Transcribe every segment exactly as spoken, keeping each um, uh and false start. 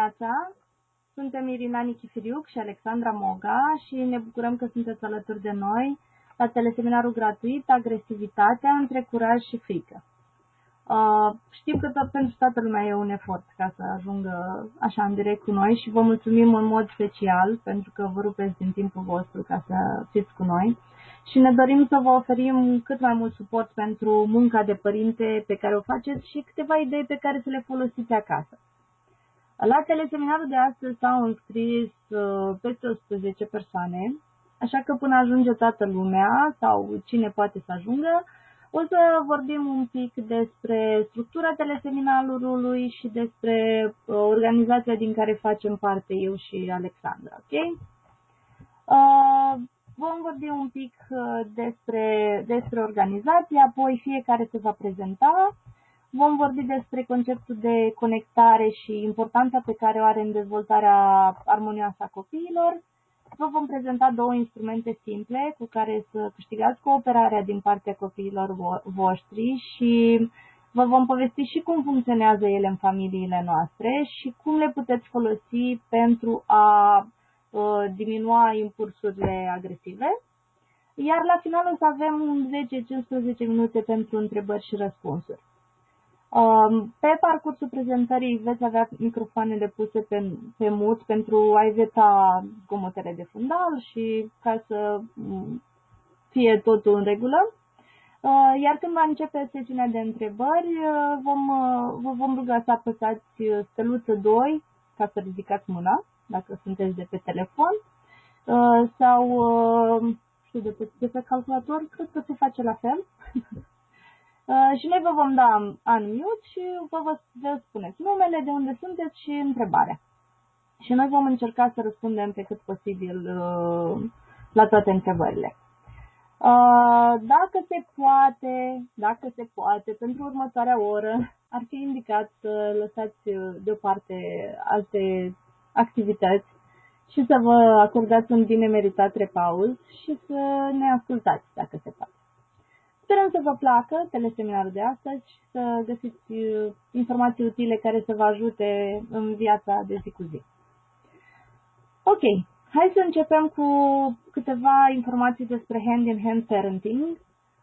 dimineața! Suntem Irina Nichifiriuc și Alexandra Moga și ne bucurăm că sunteți alături de noi la teleseminarul gratuit Agresivitatea între curaj și frică. Uh, știm că tot, pentru toată lumea e un efort ca să ajungă așa în direct cu noi și vă mulțumim în mod special pentru că vă rupeți din timpul vostru ca să fiți cu noi și ne dorim să vă oferim cât mai mult suport pentru munca de părinte pe care o faceți și câteva idei pe care să le folosiți acasă. La teleseminarul de astăzi s-au înscris uh, peste o sută zece persoane, așa că până ajunge toată lumea sau cine poate să ajungă, o să vorbim un pic despre structura teleseminarului și despre uh, organizația din care facem parte eu și Alexandra, ok? Uh, vom vorbi un pic uh, despre, despre organizație, apoi fiecare se va prezenta. Vom vorbi despre conceptul de conectare și importanța pe care o are în dezvoltarea armonioasă a copiilor. Vă vom prezenta două instrumente simple cu care să câștigați cooperarea din partea copiilor vo- voștri și vă vom povesti și cum funcționează ele în familiile noastre și cum le puteți folosi pentru a uh, diminua impulsurile agresive. Iar la final o să avem zece-cincisprezece minute pentru întrebări și răspunsuri. Pe parcursul prezentării veți avea microfoanele puse pe, pe mut pentru a evita zgomotele de fundal și ca să fie totul în regulă. Iar când va începe sesiunea de întrebări, vom, vă vom ruga să apăsați steluță doi ca să ridicați mâna, dacă sunteți de pe telefon, sau știu, de pe, de pe calculator, cred că se face la fel. Uh, și noi vă vom da unmute și vă, vă, vă spuneți numele, de unde sunteți și întrebarea. Și noi vom încerca să răspundem pe cât posibil uh, la toate întrebările. Uh, dacă se poate, dacă se poate, pentru următoarea oră ar fi indicat să lăsați deoparte alte activități și să vă acordați un bine meritat repaus și să ne ascultați dacă se poate. Sperăm să vă placă teleseminarul de astăzi și să găsiți informații utile care să vă ajute în viața de zi cu zi. Ok, hai să începem cu câteva informații despre Hand in Hand Parenting.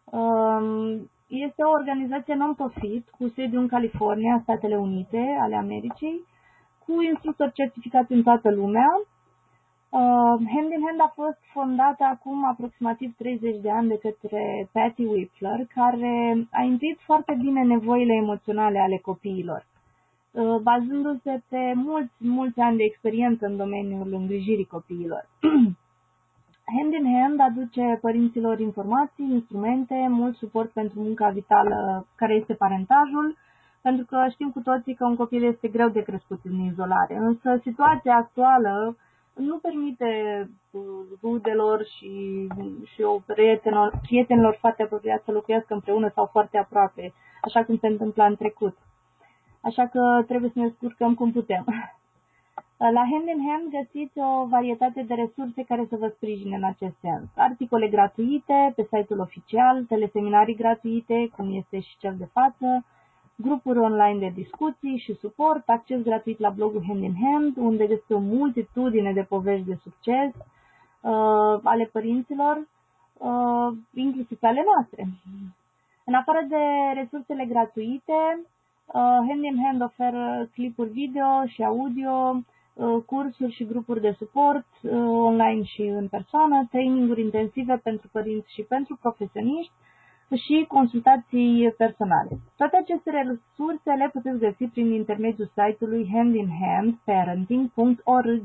Este o organizație non-profit cu sediu în California, Statele Unite ale Americii, cu instructori certificați în toată lumea. Uh, Hand in Hand a fost fondată acum aproximativ treizeci de ani de către Patty Whippler, care a intuit foarte bine nevoile emoționale ale copiilor, uh, bazându-se pe mulți, mulți ani de experiență în domeniul îngrijirii copiilor. Hand in Hand aduce părinților informații, instrumente, mult suport pentru munca vitală care este parentajul, pentru că știm cu toții că un copil este greu de crescut în izolare, însă situația actuală nu permite rudelor și, și o prietenilor, prietenilor foarte apropiați să locuiască împreună sau foarte aproape, așa cum se întâmpla în trecut. Așa că trebuie să ne descurcăm cum putem. La Hand in Hand găsiți o varietate de resurse care să vă sprijine în acest sens. Articole gratuite pe site-ul oficial, teleseminarii gratuite, cum este și cel de față, grupuri online de discuții și suport, acces gratuit la blogul Hand in Hand, unde găsiți o multitudine de povești de succes uh, ale părinților, uh, inclusiv ale noastre. În afară de resursele gratuite, uh, Hand in Hand oferă clipuri video și audio, uh, cursuri și grupuri de suport uh, online și în persoană, traininguri intensive pentru părinți și pentru profesioniști, și consultații personale. Toate aceste resurse le puteți găsi prin intermediul site-ului hand in hand parenting punct org.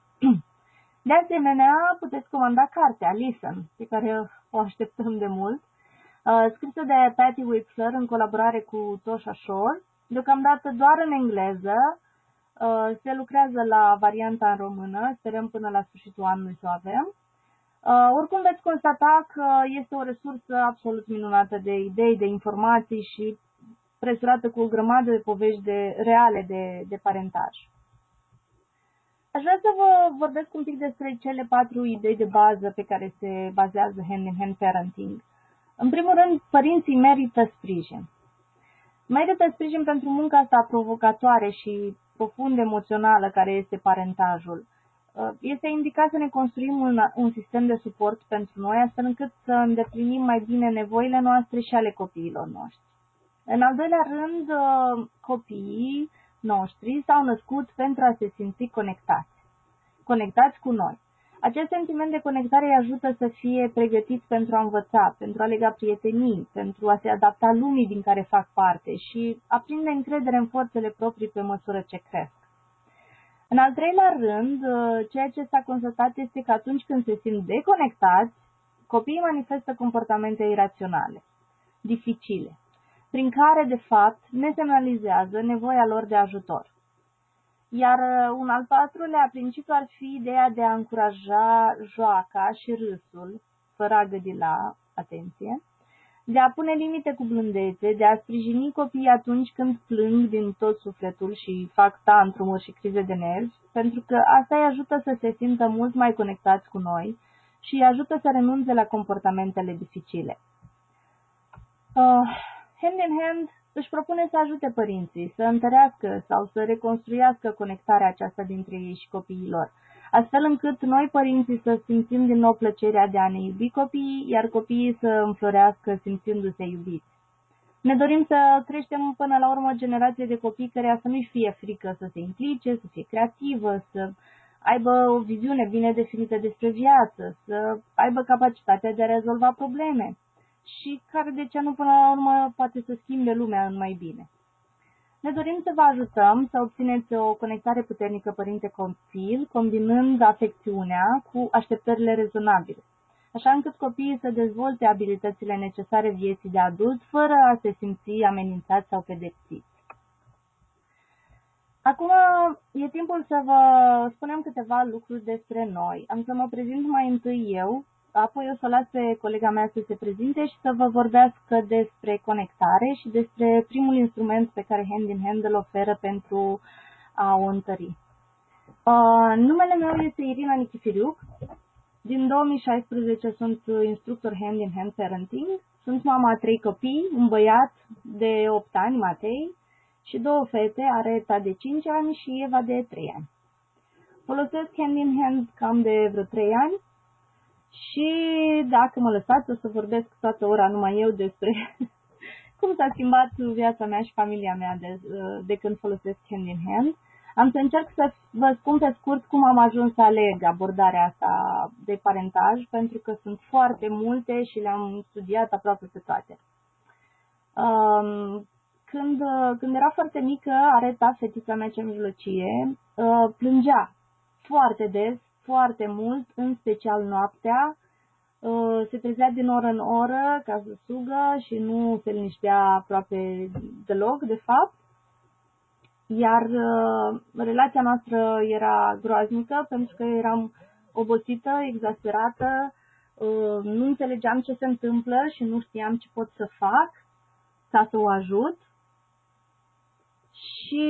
De asemenea, puteți comanda cartea Listen, pe care o așteptăm de mult, scrisă de Patty Whippler în colaborare cu Tosha Shore, deocamdată doar în engleză. Se lucrează la varianta în română, sperăm până la sfârșitul anului să o avem. Uh, oricum veți constata că este o resursă absolut minunată de idei, de informații și presurată cu o grămadă de povești de, reale de, de parentaj. Aș vrea să vă vorbesc un pic despre cele patru idei de bază pe care se bazează Hand in Hand Parenting. În primul rând, părinții merită sprijin. Merită sprijin pentru munca asta provocatoare și profund emoțională care este parentajul. Este indicat să ne construim un, un sistem de suport pentru noi, astfel încât să îndeplinim mai bine nevoile noastre și ale copiilor noștri. În al doilea rând, copiii noștri s-au născut pentru a se simți conectați, conectați cu noi. Acest sentiment de conectare îi ajută să fie pregătiți pentru a învăța, pentru a lega prietenii, pentru a se adapta lumii din care fac parte și a prinde încredere în forțele proprii pe măsură ce cresc. În al treilea rând, ceea ce s-a constatat este că atunci când se simt deconectați, copiii manifestă comportamente iraționale, dificile, prin care, de fapt, ne semnalizează nevoia lor de ajutor. Iar un al patrulea principiu ar fi ideea de a încuraja joaca și râsul, fără a gândi la atenție, de a pune limite cu blândețe, de a sprijini copiii atunci când plâng din tot sufletul și fac tantrumuri și crize de nervi, pentru că asta îi ajută să se simtă mult mai conectați cu noi și îi ajută să renunțe la comportamentele dificile. Uh, hand in hand își propune să ajute părinții, să întărească sau să reconstruiască conectarea aceasta dintre ei și copiilor, astfel încât noi părinții să simțim din nou plăcerea de a ne iubi copiii, iar copiii să înflorească simțindu-se iubiți. Ne dorim să creștem până la urmă o generație de copii care să nu-i fie frică să se implice, să fie creativă, să aibă o viziune bine definită despre viață, să aibă capacitatea de a rezolva probleme și care, de ce nu, până la urmă, poate să schimbe lumea în mai bine. Ne dorim să vă ajutăm să obțineți o conectare puternică părinte-copil, combinând afecțiunea cu așteptările rezonabile, așa încât copiii să dezvolte abilitățile necesare vieții de adult, fără a se simți amenințați sau pedepsiți. Acum e timpul să vă spunem câteva lucruri despre noi. Am să mă prezint mai întâi eu, apoi o să las pe colega mea să se prezinte și să vă vorbească despre conectare și despre primul instrument pe care Hand in Hand îl oferă pentru a o întări. Uh, numele meu este Irina Nichifiriuc. Din două mii șaisprezece sunt instructor Hand in Hand Parenting. Sunt mama a trei copii, un băiat de opt ani, Matei, și două fete, Areta de cinci ani și Eva de trei ani. Folosesc Hand in Hand cam de vreo trei ani și dacă mă lăsați o să vorbesc toată ora numai eu despre cum s-a schimbat viața mea și familia mea de, de când folosesc Hand in Hand. Am să încerc să vă spun pe scurt cum am ajuns să aleg abordarea asta de parentaj, pentru că sunt foarte multe și le-am studiat aproape pe toate. Um, Când, când era foarte mică, Areta, fetița mea cea mijlocie, plângea foarte des, foarte mult, în special noaptea. Se trezea din oră în oră ca să sugă și nu se liniștea aproape deloc, de fapt. Iar relația noastră era groaznică pentru că eram obosită, exasperată, nu înțelegeam ce se întâmplă și nu știam ce pot să fac ca să o ajut. Și,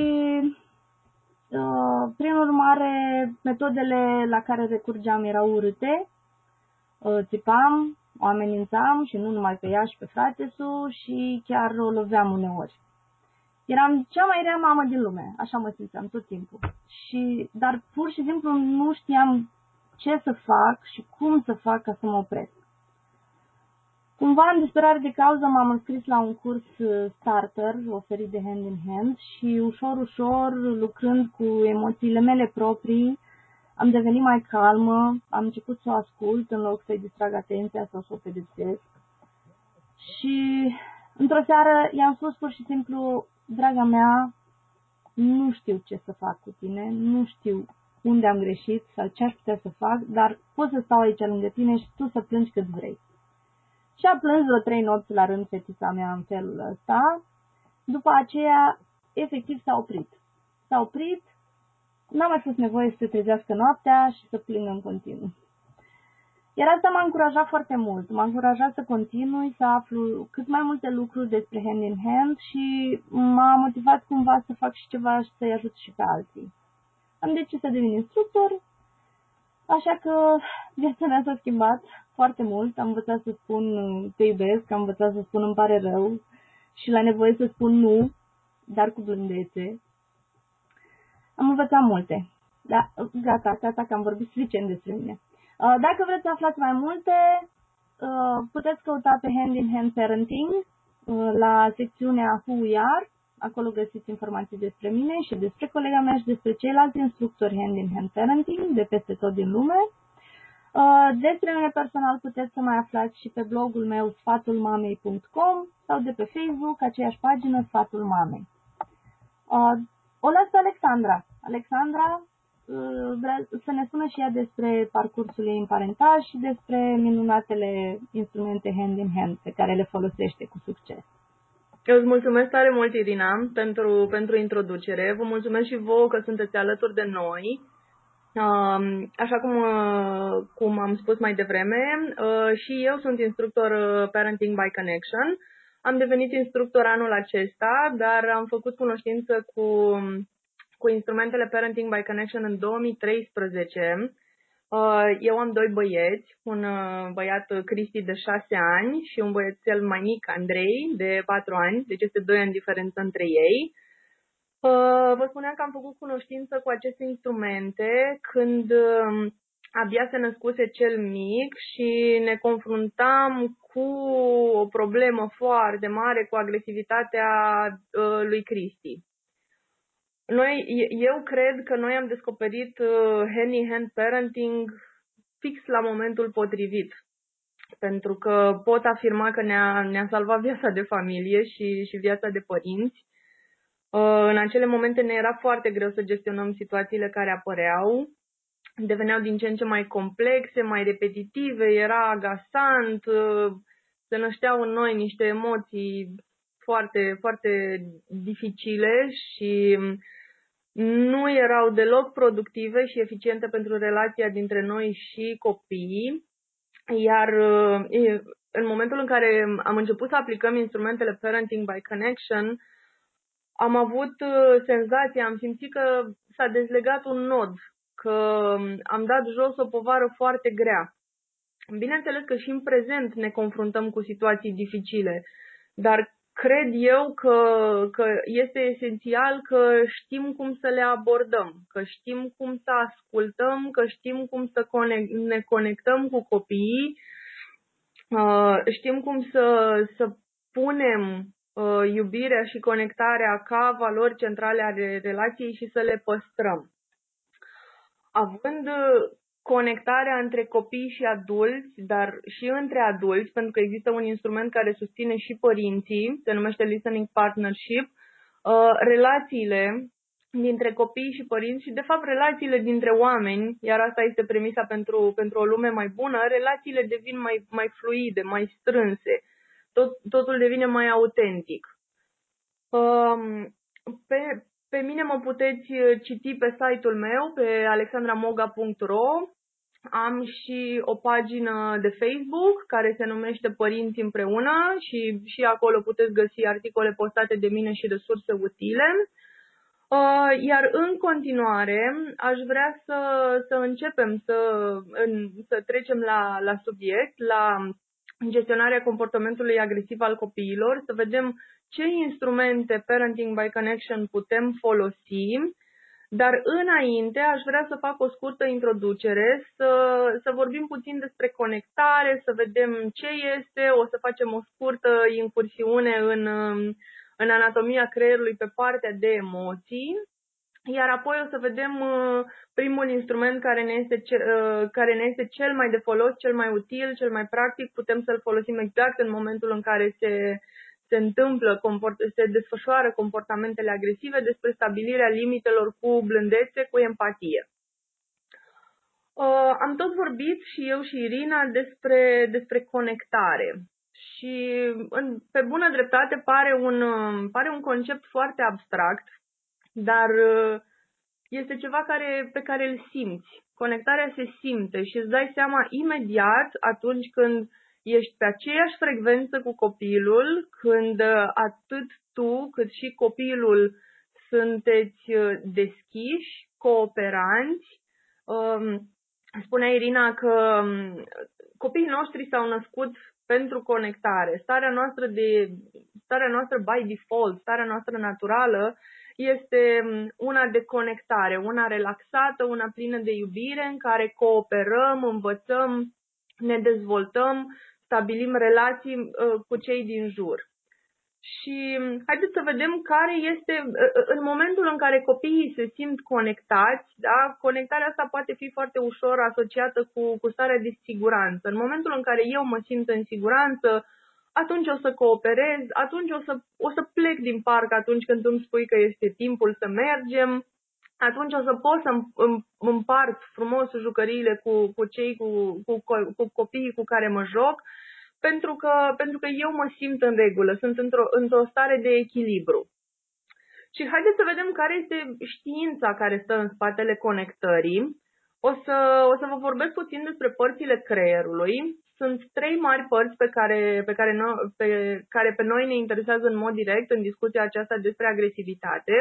uh, prin urmare, metodele la care recurgeam erau urâte, uh, țipam, o amenințam și nu numai pe ea și pe fratesul și chiar o loveam uneori. Eram cea mai rea mamă din lume, așa mă simțeam tot timpul. Și, dar pur și simplu nu știam ce să fac și cum să fac ca să mă opresc. Cumva, în disperare de cauză, m-am înscris la un curs starter oferit de Hand in Hand și ușor, ușor, lucrând cu emoțiile mele proprii, am devenit mai calmă, am început să o ascult în loc să-i distrag atenția sau să o pedepsesc. Și într-o seară i-am spus pur și simplu: draga mea, nu știu ce să fac cu tine, nu știu unde am greșit sau ce aș putea să fac, dar pot să stau aici lângă tine și tu să plângi cât vrei. Și a plâns vreo trei nopți la rând fetița mea în felul ăsta. După aceea, efectiv, s-a oprit. S-a oprit, n-a mai fost nevoie să se trezească noaptea și să plângă în continuu. Iar asta m-a încurajat foarte mult. M-a încurajat să continui, să aflu cât mai multe lucruri despre Hand in Hand și m-a motivat cumva să fac și ceva și să-i ajut și pe alții. Am decis să devin instructor, așa că viața mea s-a schimbat foarte mult. Am învățat să spun te iubesc, am învățat să spun îmi pare rău și la nevoie să spun nu, dar cu blândețe. Am învățat multe. Da, gata, gata că am vorbit suficient despre mine. Uh, dacă vreți să aflați mai multe, uh, puteți căuta pe Hand in Hand Parenting uh, la secțiunea Who We Are. Acolo găsiți informații despre mine și despre colega mea și despre ceilalți instructori Hand in Hand Parenting de peste tot din lume. Uh, despre mine personal puteți să mai aflați și pe blogul meu sfatul mamei punct com sau de pe Facebook, aceeași pagină Sfatul Mamei. Uh, o las pe Alexandra. Alexandra uh, vrea să ne spună și ea despre parcursul ei în parentaj și despre minunatele instrumente hand in hand pe care le folosește cu succes. Eu îți mulțumesc tare mult, Irina, pentru, pentru introducere. Vă mulțumesc și vouă că sunteți alături de noi. Așa cum, cum am spus mai devreme, și eu sunt instructor Parenting by Connection. Am devenit instructor anul acesta, dar am făcut cunoștință cu, cu instrumentele Parenting by Connection în două mii treisprezece. Eu am doi băieți, un băiat Cristi de șase ani și un băiețel mai mic, Andrei, de patru ani, deci este doi ani diferență între ei. Vă spuneam că am făcut cunoștință cu aceste instrumente când abia se născuse cel mic și ne confruntam cu o problemă foarte mare cu agresivitatea lui Cristi. Noi, eu cred că noi am descoperit hand-in-hand parenting fix la momentul potrivit, pentru că pot afirma că ne-a, ne-a salvat viața de familie și, și viața de părinți. În acele momente ne era foarte greu să gestionăm situațiile care apăreau, deveneau din ce în ce mai complexe, mai repetitive, era agasant, se nășteau în noi niște emoții foarte, foarte dificile și nu erau deloc productive și eficiente pentru relația dintre noi și copii. Iar în momentul în care am început să aplicăm instrumentele Parenting by Connection, am avut senzația, am simțit că s-a dezlegat un nod, că am dat jos o povară foarte grea. Bineînțeles că și în prezent ne confruntăm cu situații dificile, dar cred eu că, că este esențial că știm cum să le abordăm, că știm cum să ascultăm, că știm cum să conect, ne conectăm cu copiii, știm cum să, să punem iubirea și conectarea ca valori centrale ale relației și să le păstrăm. Având conectarea între copii și adulți, dar și între adulți, pentru că există un instrument care susține și părinții, se numește Listening Partnership, relațiile dintre copii și părinți și, de fapt, relațiile dintre oameni, iar asta este premisa pentru, pentru o lume mai bună, relațiile devin mai, mai fluide, mai strânse, tot, totul devine mai autentic. Pe, pe mine mă puteți citi pe site-ul meu, pe alexandramoga punct ro. Am și o pagină de Facebook care se numește Părinți împreună și, și acolo puteți găsi articole postate de mine și resurse utile. Iar în continuare aș vrea să, să începem să, în, să trecem la, la subiect, la gestionarea comportamentului agresiv al copiilor, să vedem ce instrumente Parenting by Connection putem folosi, dar înainte aș vrea să fac o scurtă introducere, să, să vorbim puțin despre conectare, să vedem ce este, o să facem o scurtă incursiune în, în anatomia creierului pe partea de emoții, iar apoi o să vedem primul instrument care ne este, ce, care ne este cel mai de folos, cel mai util, cel mai practic, putem să-l folosim exact în momentul în care se se întâmplă, se desfășoară comportamentele agresive, despre stabilirea limitelor cu blândețe, cu empatie. Uh, am tot vorbit și eu și Irina despre, despre conectare și în, pe bună dreptate pare un, pare un concept foarte abstract, dar este ceva care, pe care îl simți. Conectarea se simte și îți dai seama imediat atunci când ești pe aceeași frecvență cu copilul, când atât tu cât și copilul sunteți deschiși, cooperanți. Spunea Irina că copiii noștri s-au născut pentru conectare. Starea noastră, de, starea noastră by default, starea noastră naturală, este una de conectare, una relaxată, una plină de iubire, în care cooperăm, învățăm, ne dezvoltăm, stabilim relații uh, cu cei din jur. Și haideți să vedem care este, în momentul în care copiii se simt conectați, da, conectarea asta poate fi foarte ușor asociată cu, cu starea de siguranță. În momentul în care eu mă simt în siguranță, atunci o să cooperez, atunci o să, o să plec din parc atunci când tu îmi spui că este timpul să mergem, atunci o să pot să împart frumos jucăriile cu, cu cei, cu, cu, cu copiii cu care mă joc, pentru că, pentru că eu mă simt în regulă, sunt într-o, într-o stare de echilibru. Și haideți să vedem care este știința care stă în spatele conectării. O să, o să vă vorbesc puțin despre părțile creierului. Sunt trei mari părți pe care, pe, care no, pe care pe noi ne interesează în mod direct în discuția aceasta despre agresivitate.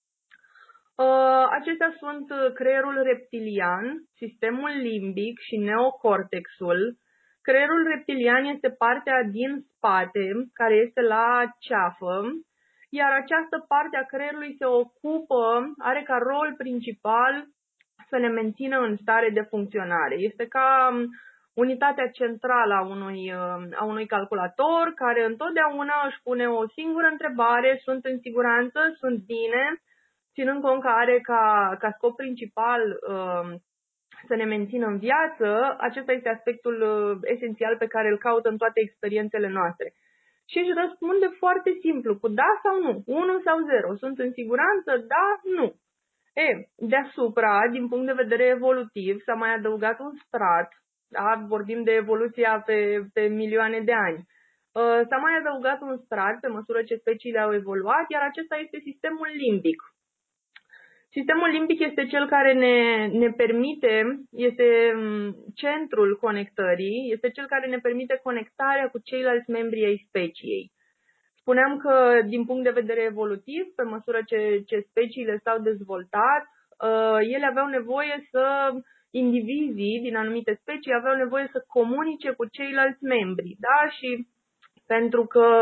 Uh, acestea sunt creierul reptilian, sistemul limbic și neocortexul. Creierul reptilian este partea din spate, care este la ceafă, iar această parte a creierului se ocupă, are ca rol principal să ne mențină în stare de funcționare. Este ca unitatea centrală a unui, a unui calculator, care întotdeauna își pune o singură întrebare: sunt în siguranță, sunt bine, ținând cont că are ca, ca scop principal uh, să ne mențină în viață. Acesta este aspectul uh, esențial pe care îl caută în toate experiențele noastre. Și își răspunde foarte simplu, cu da sau nu, unu sau zero. Sunt în siguranță? Da, nu. E, deasupra, din punct de vedere evolutiv, s-a mai adăugat un strat, da? Vorbim de evoluția pe, pe milioane de ani. Uh, s-a mai adăugat un strat pe măsură ce speciile au evoluat, iar acesta este sistemul limbic. Sistemul limbic este cel care ne, ne permite, este centrul conectării, este cel care ne permite conectarea cu ceilalți membri ai speciei. Spuneam că, din punct de vedere evolutiv, pe măsură ce, ce speciile s-au dezvoltat, uh, ele aveau nevoie să, indivizii din anumite specii aveau nevoie să comunice cu ceilalți membri, da? Și pentru că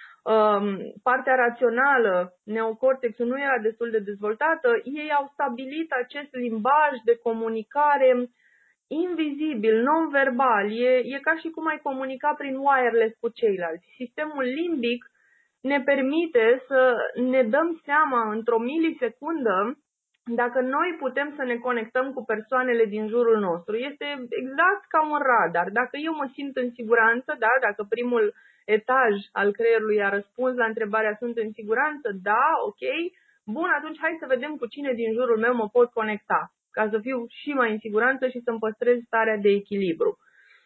um, partea rațională, neocortexul, nu era destul de dezvoltată, ei au stabilit acest limbaj de comunicare invizibil, non-verbal. E, e ca și cum ai comunica prin wireless cu ceilalți. Sistemul limbic ne permite să ne dăm seama într-o milisecundă dacă noi putem să ne conectăm cu persoanele din jurul nostru. Este exact ca un radar. Dacă eu mă simt în siguranță, da, dacă primul etaj al creierului a răspuns la întrebarea sunt în siguranță, da, ok, bun, atunci hai să vedem cu cine din jurul meu mă pot conecta, ca să fiu și mai în siguranță și să-mi păstrez starea de echilibru.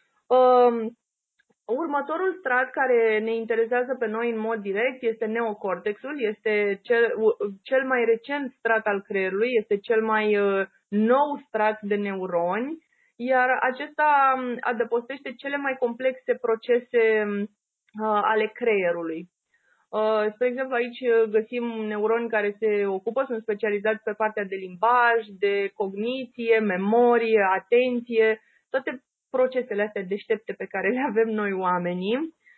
Um, Următorul strat care ne interesează pe noi în mod direct este neocortexul, este cel, cel mai recent strat al creierului, este cel mai uh, nou strat de neuroni, iar acesta adăpostește cele mai complexe procese uh, ale creierului. Uh, spre exemplu, aici găsim neuroni care se ocupă, sunt specializați pe partea de limbaj, de cogniție, memorie, atenție, toate procesele astea deștepte pe care le avem noi oamenii.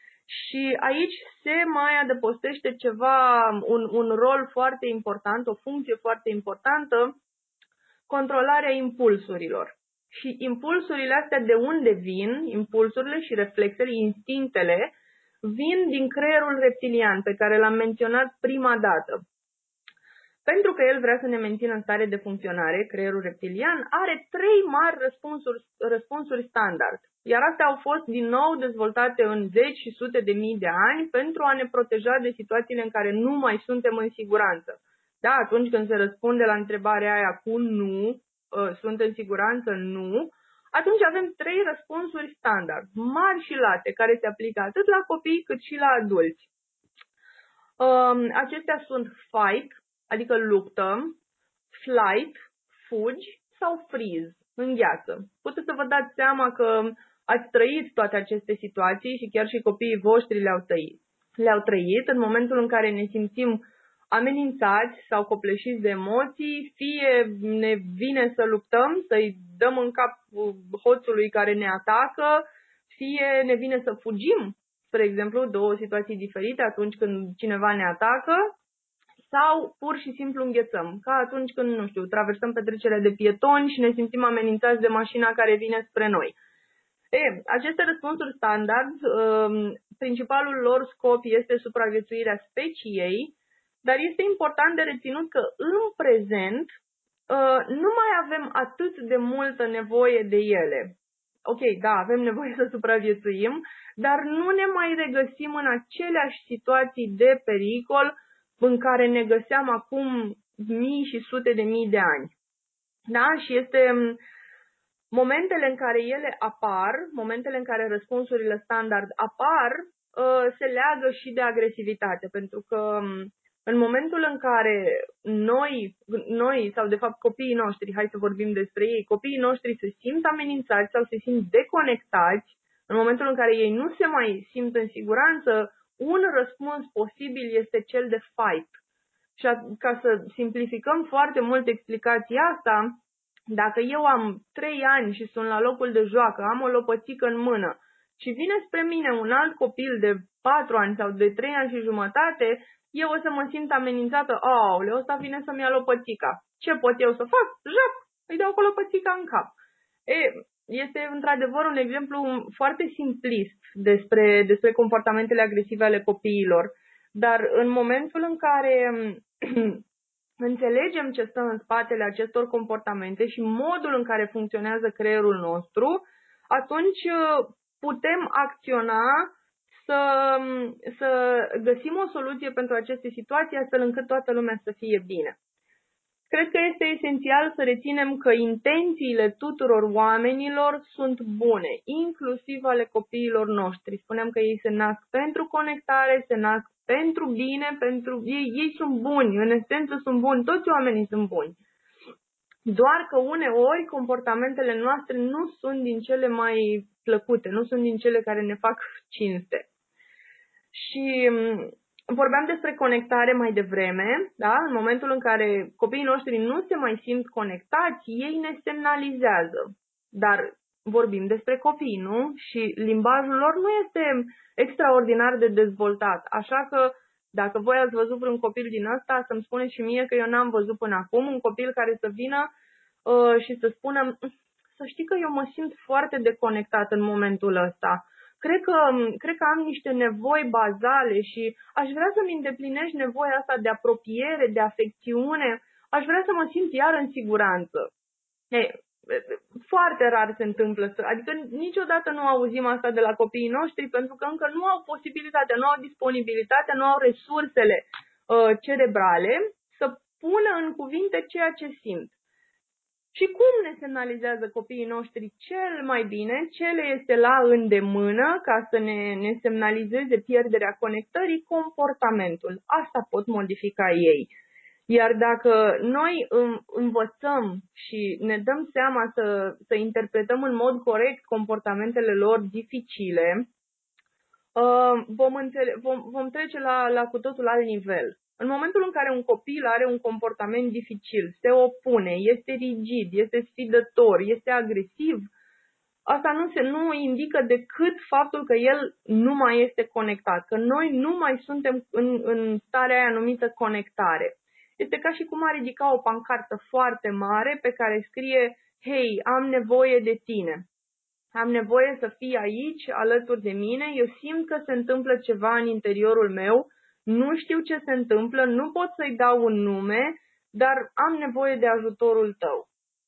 Și aici se mai adăpostește ceva, un, un rol foarte important, o funcție foarte importantă, controlarea impulsurilor. Și impulsurile astea de unde vin, impulsurile și reflexele, instinctele, vin din creierul reptilian pe care l-am menționat prima dată. Pentru că el vrea să ne mențină în stare de funcționare, creierul reptilian are trei mari răspunsuri, răspunsuri standard. Iar astea au fost din nou dezvoltate în zeci și sute de mii de ani pentru a ne proteja de situațiile în care nu mai suntem în siguranță. Da, atunci când se răspunde la întrebarea aia cu nu, sunt în siguranță, nu, atunci avem trei răspunsuri standard, mari și late, care se aplică atât la copii cât și la adulți. Acestea sunt fight, adică luptă, flight, fugi sau freeze, îngheață. Puteți să vă dați seama că ați trăit toate aceste situații și chiar și copiii voștri le-au trăit. Le-au trăit în momentul în care ne simțim amenințați sau copleșiți de emoții, fie ne vine să luptăm, să-i dăm în cap hoțului care ne atacă, fie ne vine să fugim, spre exemplu, două situații diferite atunci când cineva ne atacă, sau pur și simplu înghețăm, ca atunci când, nu știu, traversăm petrecerea de pietoni și ne simțim amenințați de mașina care vine spre noi. E, aceste răspunsuri standard, principalul lor scop este supraviețuirea speciei, dar este important de reținut că în prezent nu mai avem atât de multă nevoie de ele. Ok, da, avem nevoie să supraviețuim, dar nu ne mai regăsim în aceleași situații de pericol în care ne găseam acum mii și sute de mii de ani. Da? Și este momentele în care ele apar, momentele în care răspunsurile standard apar, se leagă și de agresivitate, pentru că în momentul în care noi, noi, sau de fapt copiii noștri, hai să vorbim despre ei, copiii noștri se simt amenințați sau se simt deconectați, în momentul în care ei nu se mai simt în siguranță, un răspuns posibil este cel de fight. Și ca să simplificăm foarte mult explicația asta, dacă eu am trei ani și sunt la locul de joacă, am o lopățică în mână și vine spre mine un alt copil de patru ani sau de trei ani și jumătate, eu o să mă simt amenințată, aoleu, ăsta vine să-mi ia lopățica. Ce pot eu să fac? Joc! Îi dau cu lopățica în cap. E, este într-adevăr un exemplu foarte simplist despre, despre comportamentele agresive ale copiilor, dar în momentul în care înțelegem ce stă în spatele acestor comportamente și modul în care funcționează creierul nostru, atunci putem acționa să, să găsim o soluție pentru aceste situații astfel încât toată lumea să fie bine. Cred că este esențial să reținem că intențiile tuturor oamenilor sunt bune, inclusiv ale copiilor noștri. Spuneam că ei se nasc pentru conectare, se nasc pentru bine, pentru ei, ei sunt buni, în esență sunt buni, toți oamenii sunt buni. Doar că uneori comportamentele noastre nu sunt din cele mai plăcute, nu sunt din cele care ne fac cinste. Și vorbeam despre conectare mai devreme, da? În momentul în care copiii noștri nu se mai simt conectați, ei ne semnalizează. Dar vorbim despre copii, nu? Și limbajul lor nu este extraordinar de dezvoltat. Așa că dacă voi ați văzut vreun copil din ăsta, să-mi spuneți și mie că eu n-am văzut până acum un copil care să vină uh, și să spună, să știi că eu mă simt foarte deconectat în momentul ăsta. Cred că, cred că am niște nevoi bazale și aș vrea să-mi îndeplinești nevoia asta de apropiere, de afecțiune. Aș vrea să mă simt iar în siguranță. Ei, foarte rar se întâmplă, adică niciodată nu auzim asta de la copiii noștri pentru că încă nu au posibilitatea, nu au disponibilitatea, nu au resursele uh, cerebrale să pună în cuvinte ceea ce simt. Și cum ne semnalizează copiii noștri cel mai bine, ce le este la îndemână ca să ne, ne semnalizeze pierderea conectării? Comportamentul. Asta pot modifica ei. Iar dacă noi învățăm și ne dăm seama să, să interpretăm în mod corect comportamentele lor dificile, vom, înțele- vom, vom trece la, la cu totul alt nivel. În momentul în care un copil are un comportament dificil, se opune, este rigid, este sfidător, este agresiv, asta nu, se, nu indică decât faptul că el nu mai este conectat, că noi nu mai suntem în, în starea aia numită conectare. Este ca și cum a ridica o pancartă foarte mare pe care scrie, hei, am nevoie de tine. Am nevoie să fii aici, alături de mine, eu simt că se întâmplă ceva în interiorul meu, nu știu ce se întâmplă, nu pot să-i dau un nume, dar am nevoie de ajutorul tău.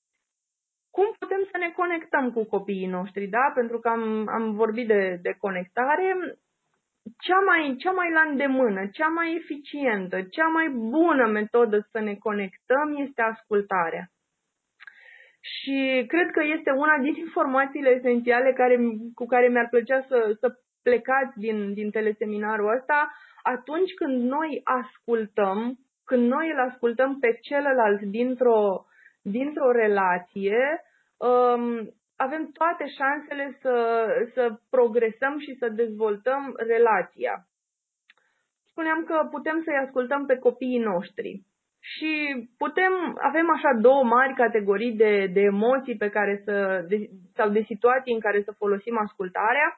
Cum putem să ne conectăm cu copiii noștri, da? Pentru că am, am vorbit de, de conectare, cea mai, cea mai la îndemână, cea mai eficientă, cea mai bună metodă să ne conectăm este ascultarea. Și cred că este una din informațiile esențiale care, cu care mi-ar plăcea să, să plecați din, din teleseminarul ăsta. Atunci când noi ascultăm, când noi îl ascultăm pe celălalt dintr-o, dintr-o relație, um, avem toate șansele să, să progresăm și să dezvoltăm relația. Spuneam că putem să-i ascultăm pe copiii noștri. Și putem, avem așa două mari categorii de, de emoții pe care să, de, sau de situații în care să folosim ascultarea.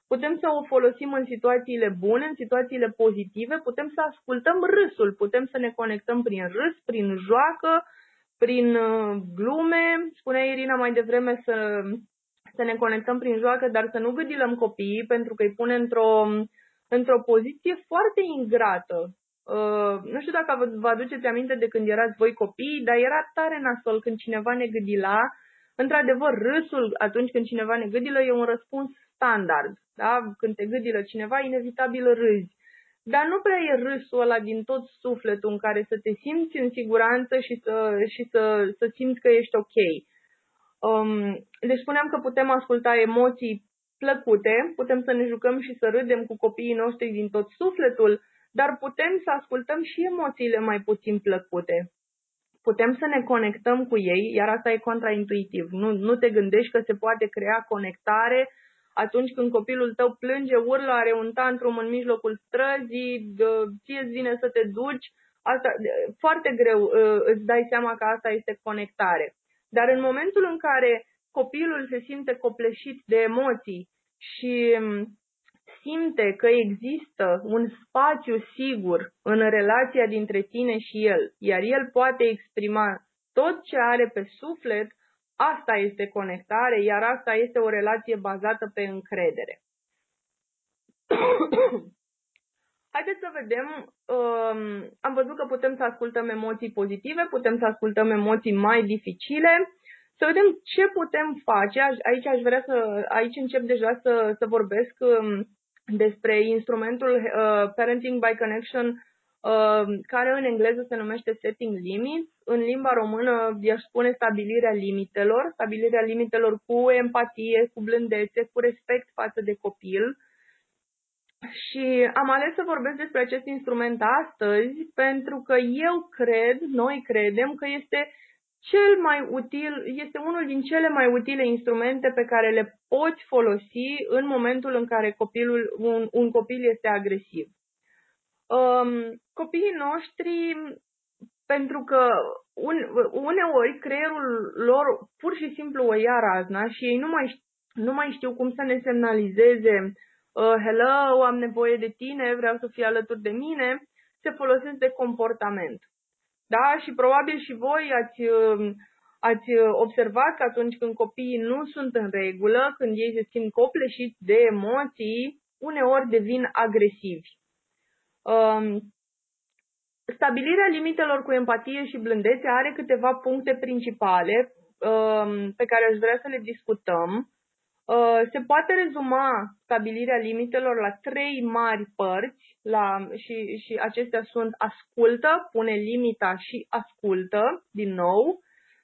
putem să o folosim în situațiile bune, în situațiile pozitive, putem să ascultăm râsul, putem să ne conectăm prin râs, prin joacă, prin uh, glume. Spunea Irina mai devreme să, să ne conectăm prin joacă, dar să nu gâdilăm copiii pentru că îi pune într-o, într-o poziție foarte ingrată. Uh, nu știu dacă vă, vă aduceți aminte de când erați voi copii, dar era tare nasol când cineva ne gâdila. Într-adevăr, râsul atunci când cineva ne gâdilă e un răspuns standard. Da? Când te gâdilă cineva, inevitabil râzi. Dar nu prea e râsul ăla din tot sufletul în care să te simți în siguranță și să, și să, să simți că ești ok. Um, deci spuneam că putem asculta emoții plăcute, putem să ne jucăm și să râdem cu copiii noștri din tot sufletul, dar putem să ascultăm și emoțiile mai puțin plăcute. Putem să ne conectăm cu ei, iar asta e contraintuitiv. Nu, nu te gândești că se poate crea conectare atunci când copilul tău plânge, urlă, are un tantrum în mijlocul străzii, ție îți vine să te duci. Asta, foarte greu îți dai seama că asta este conectare. Dar în momentul în care copilul se simte copleșit de emoții și simte că există un spațiu sigur în relația dintre tine și el, iar el poate exprima tot ce are pe suflet, asta este conectare, iar asta este o relație bazată pe încredere. Haideți să vedem, um, am văzut că putem să ascultăm emoții pozitive, putem să ascultăm emoții mai dificile, să vedem ce putem face. Aici aș vrea să, aici încep deja să, să vorbesc um, despre instrumentul uh, Parenting by Connection, uh, care în engleză se numește Setting Limits. În limba română i-aș spune stabilirea limitelor, stabilirea limitelor cu empatie, cu blândețe, cu respect față de copil. Și am ales să vorbesc despre acest instrument astăzi pentru că eu cred, noi credem că este cel mai util, este unul din cele mai utile instrumente pe care le poți folosi în momentul în care copilul, un, un copil este agresiv. Um, copiii noștri, pentru că un, uneori creierul lor pur și simplu o ia razna și ei nu mai, nu mai știu cum să ne semnalizeze uh, hello, am nevoie de tine, vreau să fii alături de mine, se folosesc de comportament. Da? Și probabil și voi ați, ați observat că atunci când copiii nu sunt în regulă, când ei se simt copleșiți de emoții, uneori devin agresivi. Um, stabilirea limitelor cu empatie și blândețe are câteva puncte principale um, pe care aș vrea să le discutăm. Uh, se poate rezuma stabilirea limitelor la trei mari părți la, și, și acestea sunt ascultă, pune limita și ascultă, din nou.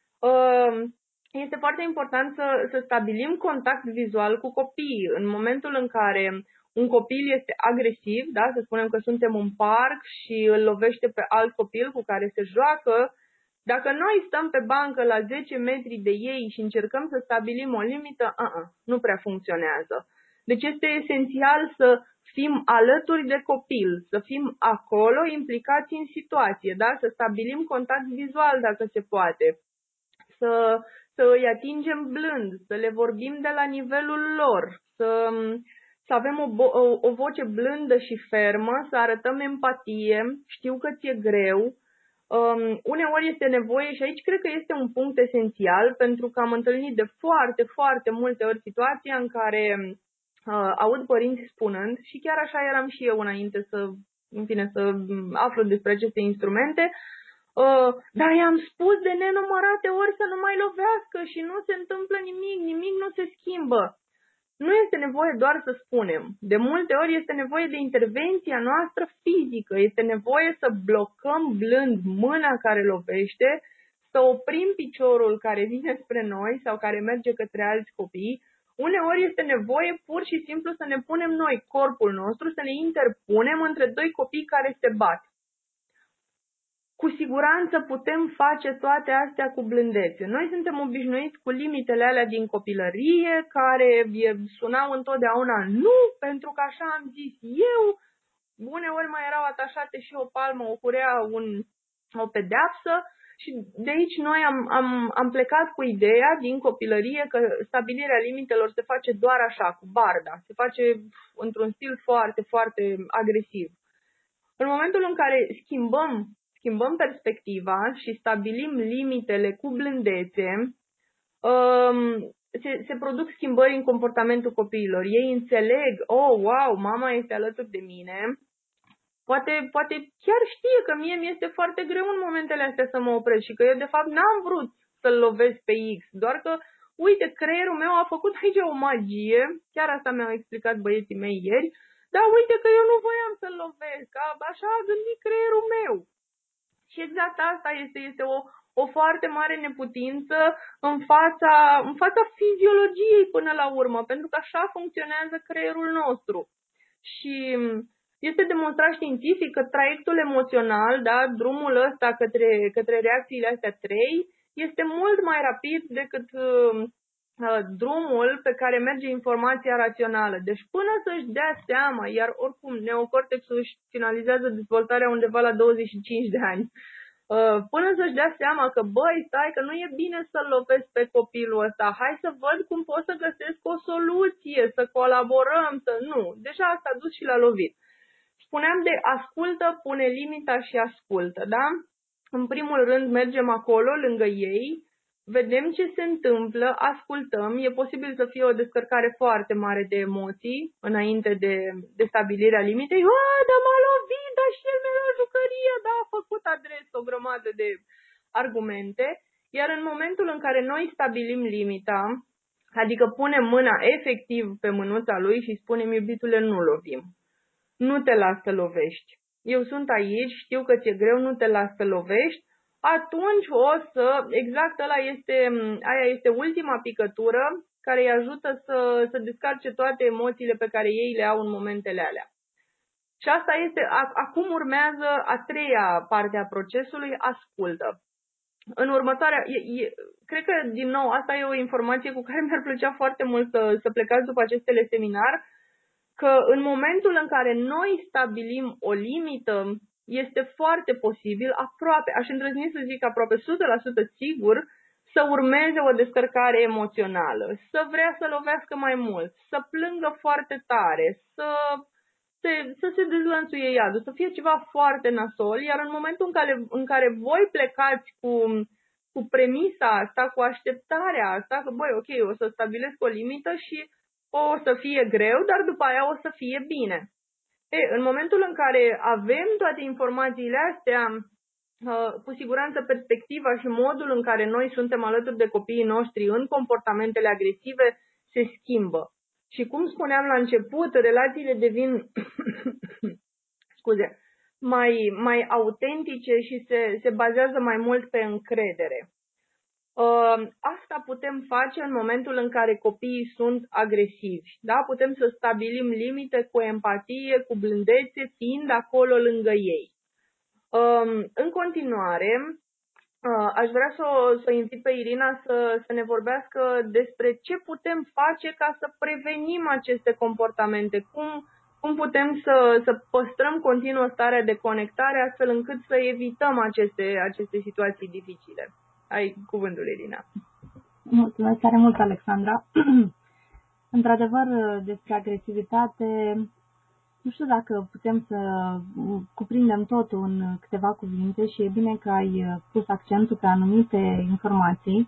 Uh, este foarte important să, să stabilim contact vizual cu copiii. În momentul în care un copil este agresiv, da, să spunem că suntem în parc și îl lovește pe alt copil cu care se joacă, dacă noi stăm pe bancă la zece metri de ei și încercăm să stabilim o limită, uh-uh, nu prea funcționează. Deci este esențial să fim alături de copil, să fim acolo implicați în situație, da? Să stabilim contact vizual dacă se poate, să, să îi atingem blând, să le vorbim de la nivelul lor, să, să avem o, o, o voce blândă și fermă, să arătăm empatie, știu că ți-e greu. Um, uneori este nevoie, și aici cred că este un punct esențial, pentru că am întâlnit de foarte, foarte multe ori situația în care uh, aud părinți spunând, și chiar așa eram și eu înainte să, în fine, să aflu despre aceste instrumente, uh, dar i-am spus de nenumărate ori să nu mai lovească și nu se întâmplă nimic, nimic nu se schimbă. Nu este nevoie doar să spunem. De multe ori este nevoie de intervenția noastră fizică. Este nevoie să blocăm blând mâna care lovește, să oprim piciorul care vine spre noi sau care merge către alți copii. Uneori este nevoie pur și simplu să ne punem noi corpul nostru, să ne interpunem între doi copii care se bat. Cu siguranță putem face toate astea cu blândețe. Noi suntem obișnuiți cu limitele alea din copilărie, care sunau întotdeauna nu, pentru că așa am zis eu. Uneori mai erau atașate și o palmă, o curea, un, o pedeapsă Și de aici noi am, am, am plecat cu ideea din copilărie că stabilirea limitelor se face doar așa, cu barda, se face într-un stil foarte, foarte agresiv. În momentul în care schimbăm, schimbăm perspectiva și stabilim limitele cu blândețe, um, se, se produc schimbări în comportamentul copiilor. Ei înțeleg, oh, wow, mama este alături de mine. Poate, poate chiar știe că mie mi-este foarte greu în momentele astea să mă opresc și că eu de fapt n-am vrut să-l lovesc pe X, doar că, uite, creierul meu a făcut aici o magie, chiar asta mi-au explicat băieții mei ieri, dar uite că eu nu voiam să-l lovesc, că așa a gândit creierul meu. Și exact asta este, este o, o foarte mare neputință în fața, în fața fiziologiei până la urmă, pentru că așa funcționează creierul nostru. Și este demonstrat științific că traiectul emoțional, da, drumul ăsta către, către reacțiile astea trei, este mult mai rapid decât uh, drumul pe care merge informația rațională. Deci până să-și dea seama, iar oricum neocortexul își finalizează dezvoltarea undeva la douăzeci și cinci de ani, uh, până să-și dea seama că, băi, stai, că nu e bine să-l lovesc pe copilul ăsta, hai să văd cum pot să găsesc o soluție, să colaborăm, să nu. Deja s-a dus și l-a lovit. Spuneam de ascultă, pune limita și ascultă, da? În primul rând mergem acolo, lângă ei, vedem ce se întâmplă, ascultăm, e posibil să fie o descărcare foarte mare de emoții înainte de, de stabilirea limitei. A, dar m-a lovit, dar și el mi-a luat jucărie, da, a făcut adres, o grămadă de argumente. Iar în momentul în care noi stabilim limita, adică punem mâna efectiv pe mânuța lui și spunem, iubitule, nu lovim. Nu te las să lovești. Eu sunt aici, știu că ți-e greu, nu te las să lovești. Atunci o să, exact ăla este, aia este ultima picătură care îi ajută să, să descarce toate emoțiile pe care ei le au în momentele alea. Și asta este, acum urmează a treia parte a procesului, ascultă. În următoarea, e, e, cred că din nou, asta e o informație cu care mi-ar plăcea foarte mult să, să plecați după acest teleseminar, că în momentul în care noi stabilim o limită, este foarte posibil, aproape, aș îndrăzni să zic aproape o sută la sută sigur, să urmeze o descărcare emoțională, să vrea să lovească mai mult, să plângă foarte tare, să se, să se dezlănțuie iadul, să fie ceva foarte nasol, iar în momentul în care, în care voi plecați cu, cu premisa asta, cu așteptarea asta, că băi, ok, o să stabilesc o limită și o să fie greu, dar după aia o să fie bine. E, în momentul în care avem toate informațiile astea, cu siguranță perspectiva și modul în care noi suntem alături de copiii noștri în comportamentele agresive se schimbă. Și cum spuneam la început, relațiile devin scuze, mai, mai autentice și se, se bazează mai mult pe încredere. Asta putem face în momentul în care copiii sunt agresivi. Da? Putem să stabilim limite cu empatie, cu blândețe, fiind acolo lângă ei. În continuare, aș vrea să o să invit pe Irina să, să ne vorbească despre ce putem face ca să prevenim aceste comportamente, cum, cum putem să, să păstrăm continuă starea de conectare astfel încât să evităm aceste, aceste situații dificile. Ai cuvântul, Irina. Mulțumesc tare mult, Alexandra. Într-adevăr, despre agresivitate, nu știu dacă putem să cuprindem totul în câteva cuvinte și e bine că ai pus accentul pe anumite informații.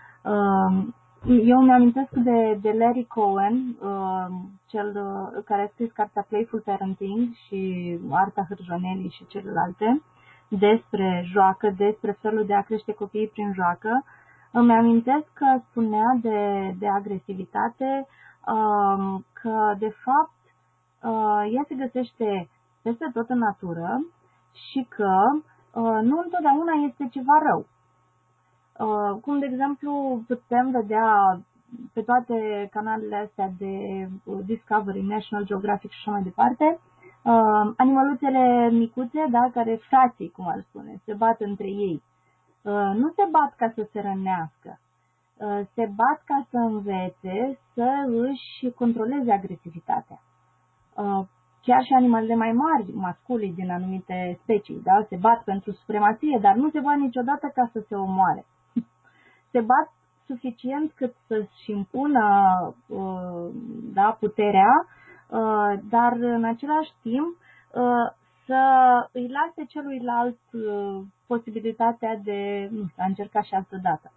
Eu mi-amintesc de, de Larry Cohen, cel care a scris cartea Playful Parenting și Arta Hârjonelii și celelalte, despre joacă, despre felul de a crește copiii prin joacă. Îmi amintesc că spunea de, de agresivitate, că de fapt ea se găsește peste tot în natură și că nu întotdeauna este ceva rău. Cum, de exemplu, putem vedea pe toate canalele astea de Discovery, National Geographic și așa mai departe, animăluțele micuțe, da, care frații, cum ar spune, se bat între ei. Nu se bat ca să se rănească, se bat ca să învețe să își controleze agresivitatea. chiar și animalele mai mari, masculii din anumite specii, da? Se bat pentru supremație, dar nu se bat niciodată ca să se omoare. Se bat suficient cât să-și impună uh, da, puterea, uh, dar în același timp uh, să îi lase celuilalt uh, posibilitatea de nu, a încerca și altă dată.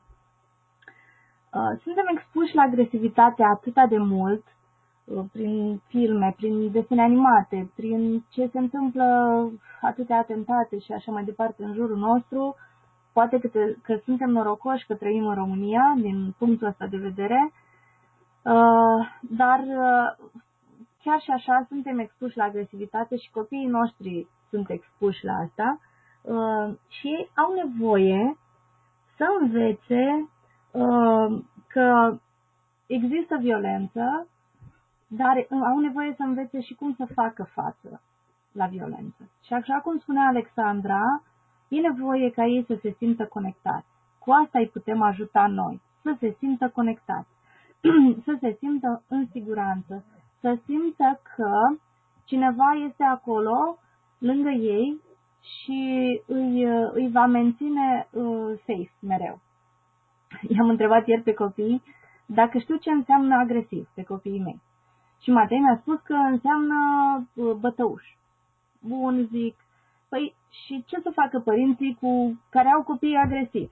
Uh, suntem expuși la agresivitate atâta de mult uh, prin filme, prin desene animate, prin ce se întâmplă atâtea atentate și așa mai departe în jurul nostru. Poate că, te, că suntem norocoși că trăim în România din punctul ăsta de vedere, uh, dar uh, chiar și așa suntem expuși la agresivitate și copiii noștri sunt expuși la asta uh, și ei au nevoie să învețe uh, că există violență, dar au nevoie să învețe și cum să facă față la violență. Și așa cum spunea Alexandra, e nevoie ca ei să se simtă conectați. Cu asta îi putem ajuta noi, să se simtă conectați, să se simtă în siguranță, să simtă că cineva este acolo, lângă ei și îi, îi va menține uh, safe mereu. I-am întrebat ieri pe copii dacă știu ce înseamnă agresiv, pe copiii mei. Și Matei mi-a spus că înseamnă uh, bătăuș. Bun, zic. Păi și ce să facă părinții cu care au copii agresivi?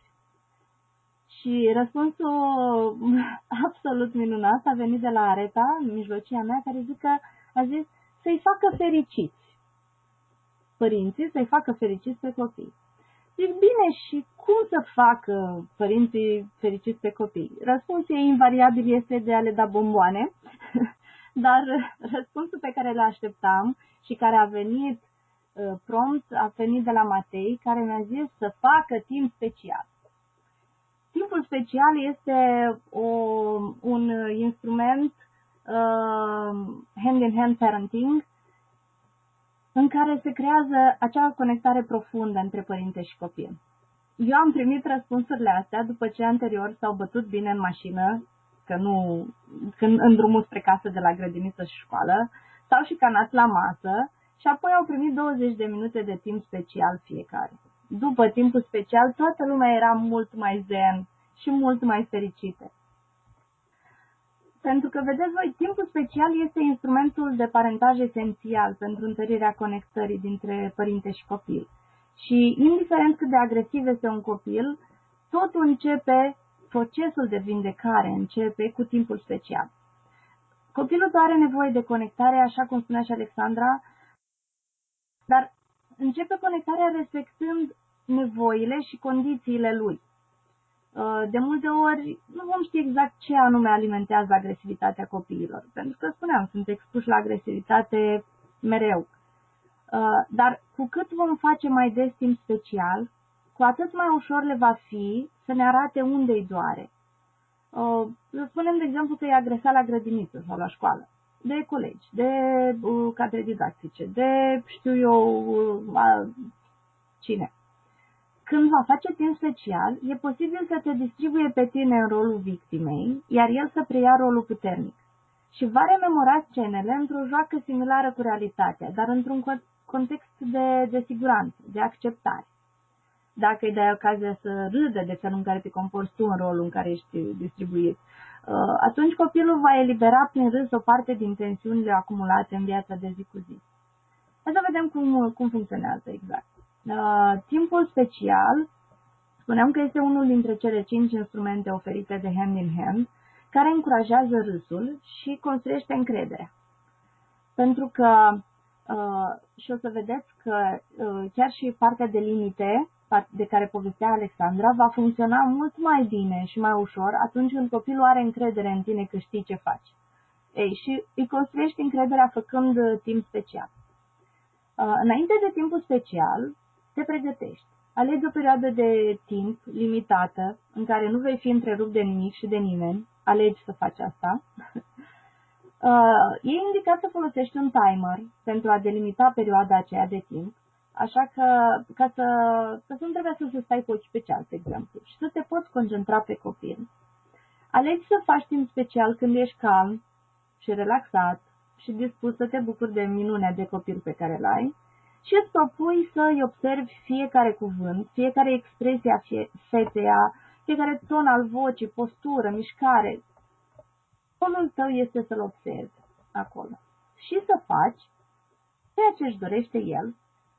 Și răspunsul absolut minunat a venit de la Areta, mijlocia mea, care zică, a zis să-i facă fericiți. Părinții să-i facă fericiți pe copii. Zic, bine, și cum să facă părinții fericiți pe copii? Răspunsul ei invariabil este de a le da bomboane, dar răspunsul pe care îl așteptam și care a venit uh, prompt a venit de la Matei, care mi-a zis să facă timp special. Timpul special este o, un instrument uh, hand-in-hand parenting în care se creează acea conectare profundă între părinte și copil. Eu am primit răspunsurile astea după ce anterior s-au bătut bine în mașină, că nu, când în drumul spre casă de la grădiniță și școală, s-au șicanat la masă și apoi au primit douăzeci de minute de timp special fiecare. După timpul special, toată lumea era mult mai zen și mult mai fericită. Pentru că, vedeți voi, timpul special este instrumentul de parentaj esențial pentru întărirea conectării dintre părinte și copil. Și indiferent cât de agresiv este un copil, totul începe, procesul de vindecare începe cu timpul special. Copilul are nevoie de conectare, așa cum spunea și Alexandra, dar începe conectarea respectând nevoile și condițiile lui. De multe ori nu vom ști exact ce anume alimentează agresivitatea copiilor, pentru că, spuneam, sunt expuși la agresivitate mereu. Dar cu cât vom face mai des timp special, cu atât mai ușor le va fi să ne arate unde îi doare. Să spunem, de exemplu, că e agresat la grădiniță sau la școală, de colegi, de cadre didactice, de, știu eu, cine. Când va face timp special, e posibil să te distribuie pe tine în rolul victimei, iar el să preia rolul puternic. Și va rememora scenele într-o joacă similară cu realitatea, dar într-un context de, de siguranță, de acceptare. Dacă îi dai ocazia să râdă de felul în care te comporți tu în rolul în care ești distribuit, atunci copilul va elibera prin râs o parte din tensiunile acumulate în viața de zi cu zi. Hai să vedem cum, cum funcționează exact. Uh, timpul special, spuneam că este unul dintre cele cinci instrumente oferite de Hand in Hand, care încurajează râsul și construiește încrederea. Pentru că, uh, și o să vedeți că uh, chiar și partea de limite, de care povestea Alexandra, va funcționa mult mai bine și mai ușor atunci când copilul are încredere în tine că știi ce faci. Ei, și îi construiești încrederea făcând timp special. Uh, înainte de timpul special, te pregătești. Alegi o perioadă de timp limitată, în care nu vei fi întrerupt de nimic și de nimeni. Alegi să faci asta. Uh, e indicat să folosești un timer pentru a delimita perioada aceea de timp, așa că ca să, ca să nu trebuie să stai cu ochi pe ceas, de exemplu, și să te poți concentra pe copil. Alegi să faci timp special când ești calm și relaxat, și dispus să te bucuri de minunea de copil pe care îl ai și îți propui să îi observi fiecare cuvânt, fiecare expresie a fețeia, fiecare ton al vocii, postură, mișcare. Rolul tău este să-l observi acolo și să faci ceea ce își dorește el.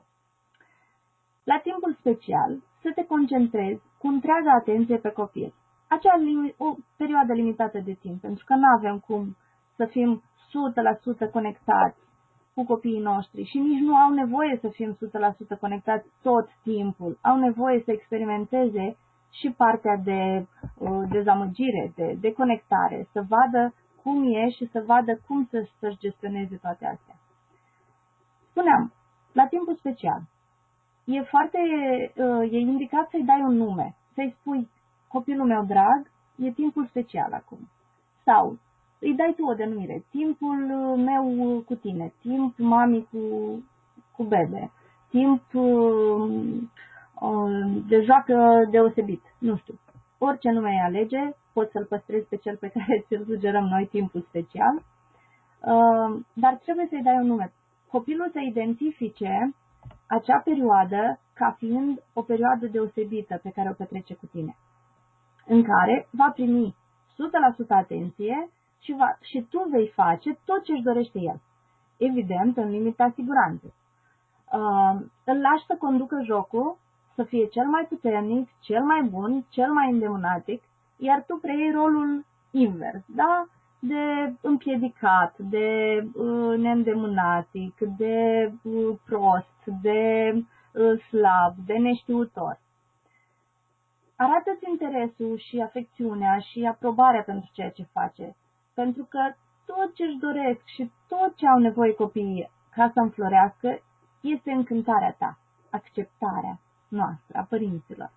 La timpul special, să te concentrezi cu întreaga atenție pe copil. Acea o perioadă limitată de timp, pentru că nu avem cum să fim o sută la sută conectați cu copiii noștri și nici nu au nevoie să fim o sută la sută conectați tot timpul. Au nevoie să experimenteze și partea de uh, dezamăgire, de deconectare, să vadă cum e și să vadă cum să, să-și gestioneze toate astea. Spuneam, la timpul special, e foarte, uh, e indicat să-i dai un nume, să-i spui, copilul meu drag, e timpul special acum. Sau îi dai tu o denumire, timpul meu cu tine, timp mami cu, cu bebe, timp uh, de joacă deosebit, nu știu. Orice nume îi alege, poți să-l păstrezi pe cel pe care ți-l sugerăm noi, timpul special, uh, dar trebuie să-i dai un nume. Copilul să identifice acea perioadă ca fiind o perioadă deosebită pe care o petrece cu tine, în care va primi o sută la sută atenție și, va, și tu vei face tot ce își dorește el. Evident, în limita siguranței. Uh, îl lași să conducă jocul, să fie cel mai puternic, cel mai bun, cel mai îndemânatic, iar tu preiei rolul invers, da? De împiedicat, de uh, neîndemânatic, de uh, prost, de uh, slab, de neștiutor. Arată-ți interesul și afecțiunea și aprobarea pentru ceea ce face, pentru că tot ce își doresc și tot ce au nevoie copiii ca să înflorească este încântarea ta, acceptarea noastră, a părinților.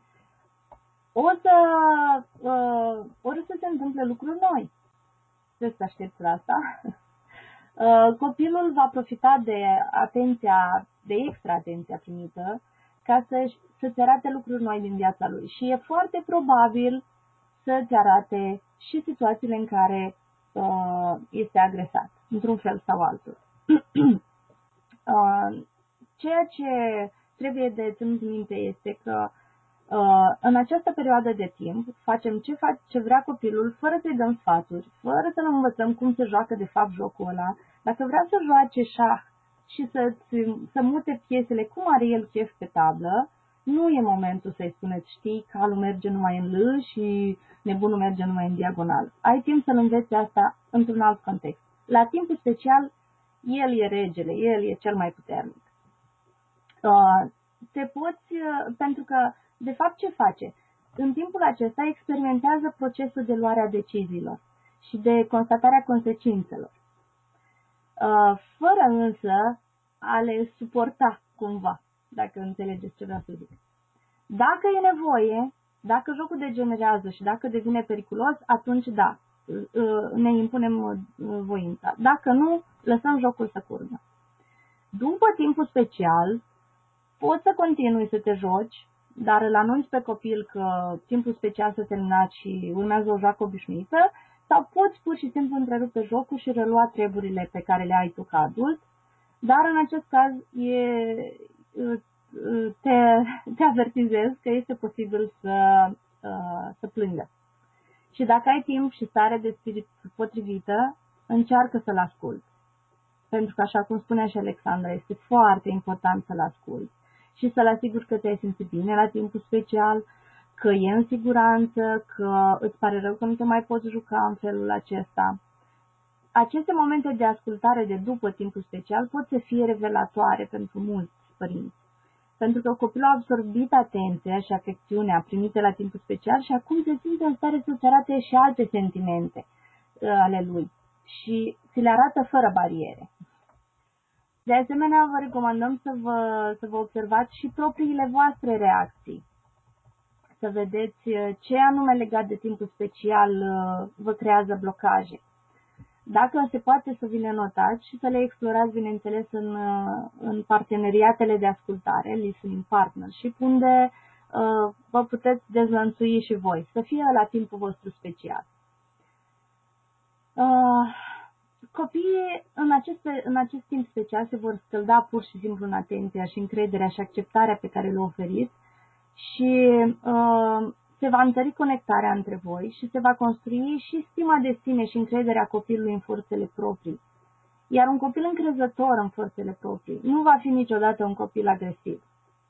O să, uh, ori să se întâmple lucruri noi. Trebuie să aștepți la asta. Uh, copilul va profita de atenția, de extra atenția primită, ca să, să-ți arate lucruri noi din viața lui. Și e foarte probabil să-ți arate și situațiile în care uh, este agresat, într-un fel sau altul. uh, ceea ce trebuie de ținut minte este că uh, în această perioadă de timp facem ce, fac, ce vrea copilul, fără să-i dăm sfaturi, fără să-l învățăm cum se joacă de fapt jocul ăla. Dacă vrea să joace șah și să, să mute piesele cum are el chef pe tablă, nu e momentul să-i spuneți, știi, calul merge numai în L și nebunul merge numai în diagonal. Ai timp să-l înveți asta într-un alt context. La timpul special, el e regele, el e cel mai puternic. Uh, te poți, uh, pentru că, de fapt, ce face? În timpul acesta experimentează procesul de luare a deciziilor și de constatarea consecințelor. Uh, fără însă a le suporta cumva, dacă înțelegeți ce vreau să zic. Dacă e nevoie, dacă jocul degenerează și dacă devine periculos, atunci da, ne impunem voința. Dacă nu, lăsăm jocul să curgă. După timpul special, poți să continui să te joci, dar îl anunți pe copil că timpul special s-a terminat și urmează o joacă obișnuită, sau poți pur și simplu întrerupe jocul și relua treburile pe care le ai tu ca adult, dar în acest caz e, te, te avertizez că este posibil să, să plângă. Și dacă ai timp și stare de spirit potrivită, încearcă să-l asculți. Pentru că, așa cum spunea și Alexandra, este foarte important să-l asculți și să-l asiguri că te-ai simțit bine la timpul special, că e în siguranță, că îți pare rău că nu te mai poți juca în felul acesta. Aceste momente de ascultare de după timpul special pot să fie revelatoare pentru mulți părinți. Pentru că copilul a absorbit atenția și afecțiunea primite la timpul special și acum se simte în stare să-ți arate și alte sentimente uh, ale lui și ți le arată fără bariere. De asemenea, vă recomandăm să vă, să vă observați și propriile voastre reacții. Să vedeți ce anume legat de timpul special vă creează blocaje. Dacă se poate să vi le notați și să le explorați, bineînțeles, în, în parteneriatele de ascultare, listening partnership, unde uh, vă puteți dezlănțui și voi, să fie la timpul vostru special. Uh, copiii în, aceste, în acest timp special se vor scălda pur și simplu în atenția și încrederea și acceptarea pe care le oferiți și uh, se va întări conectarea între voi și se va construi și stima de sine și încrederea copilului în forțele proprii. Iar un copil încrezător în forțele proprii nu va fi niciodată un copil agresiv.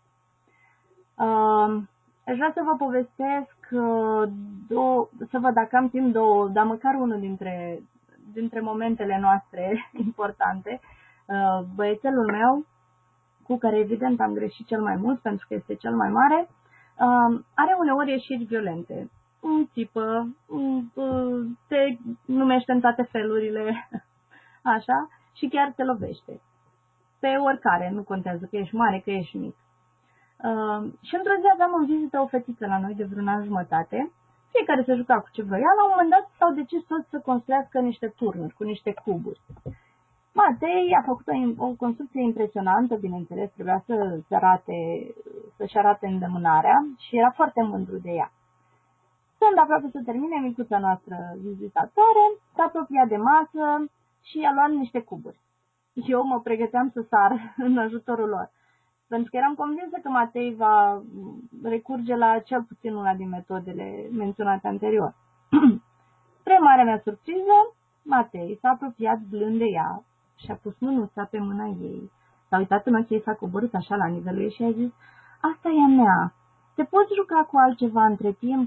Uh, aș vrea să vă povestesc, uh, două, să văd dacă am timp două, dar măcar unul dintre, dintre momentele noastre importante. Uh, băiețelul meu, cu care evident am greșit cel mai mult pentru că este cel mai mare, uh, are uneori ieșiri violente. Un țipă, un, uh, te numește în toate felurile, așa, și chiar te lovește. Pe oricare, nu contează că ești mare, că ești mic. Uh, și într-o zi aveam în vizită o fetiță la noi de vreun an jumătate, fiecare se juca cu ce vrea, la un moment dat s-au decis toți să construiască niște turnuri cu niște cuburi. Matei a făcut o, o construcție impresionantă, bineînțeles, trebuia să se arate, să-și arate îndemânarea și era foarte mândru de ea. Când aproape să termine, micuța noastră vizitatoare s-a apropiat de masă și a luat niște cuburi. Eu mă pregăteam să sar în ajutorul lor, pentru că eram convinsă că Matei va recurge la cel puțin una din metodele menționate anterior. Spre marea mea surpriză, Matei s-a apropiat blând de ea și a pus mânuța pe mâna ei. S-a uitat în ochii ei, s-a coborât așa la nivelul ei și a zis: "Asta e a mea. Te poți juca cu altceva între timp?"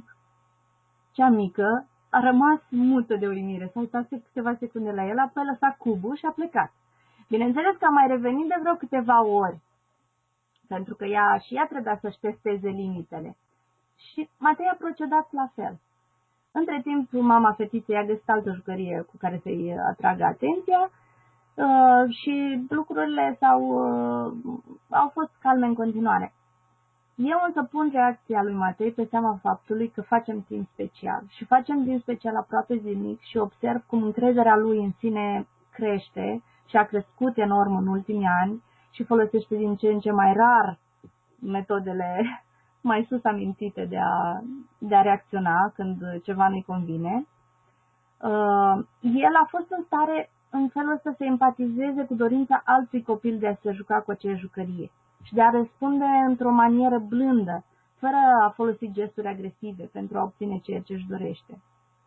Cea mică a rămas mută de uimire. S-a uitat câteva secunde la el, apoi a lăsat cubul și a plecat. Bineînțeles că a mai revenit de vreo câteva ori, pentru că ea și ea trebuia să-și testeze limitele. Și Matei a procedat la fel. Între timp, mama fetiței a găsit altă jucărie cu care să-i atragă atenția uh, și lucrurile s-au, uh, au fost calme în continuare. Eu însă pun reacția lui Matei pe seama faptului că facem timp special și facem timp special aproape zilnic și observ cum încrederea lui în sine crește și a crescut enorm în ultimii ani și folosește din ce în ce mai rar metodele mai sus amintite de a, de a reacționa când ceva nu-i convine. Uh, el a fost în stare în felul ăsta să empatizeze cu dorința altui copil de a se juca cu aceeași jucărie și de a răspunde într-o manieră blândă, fără a folosi gesturi agresive pentru a obține ceea ce își dorește.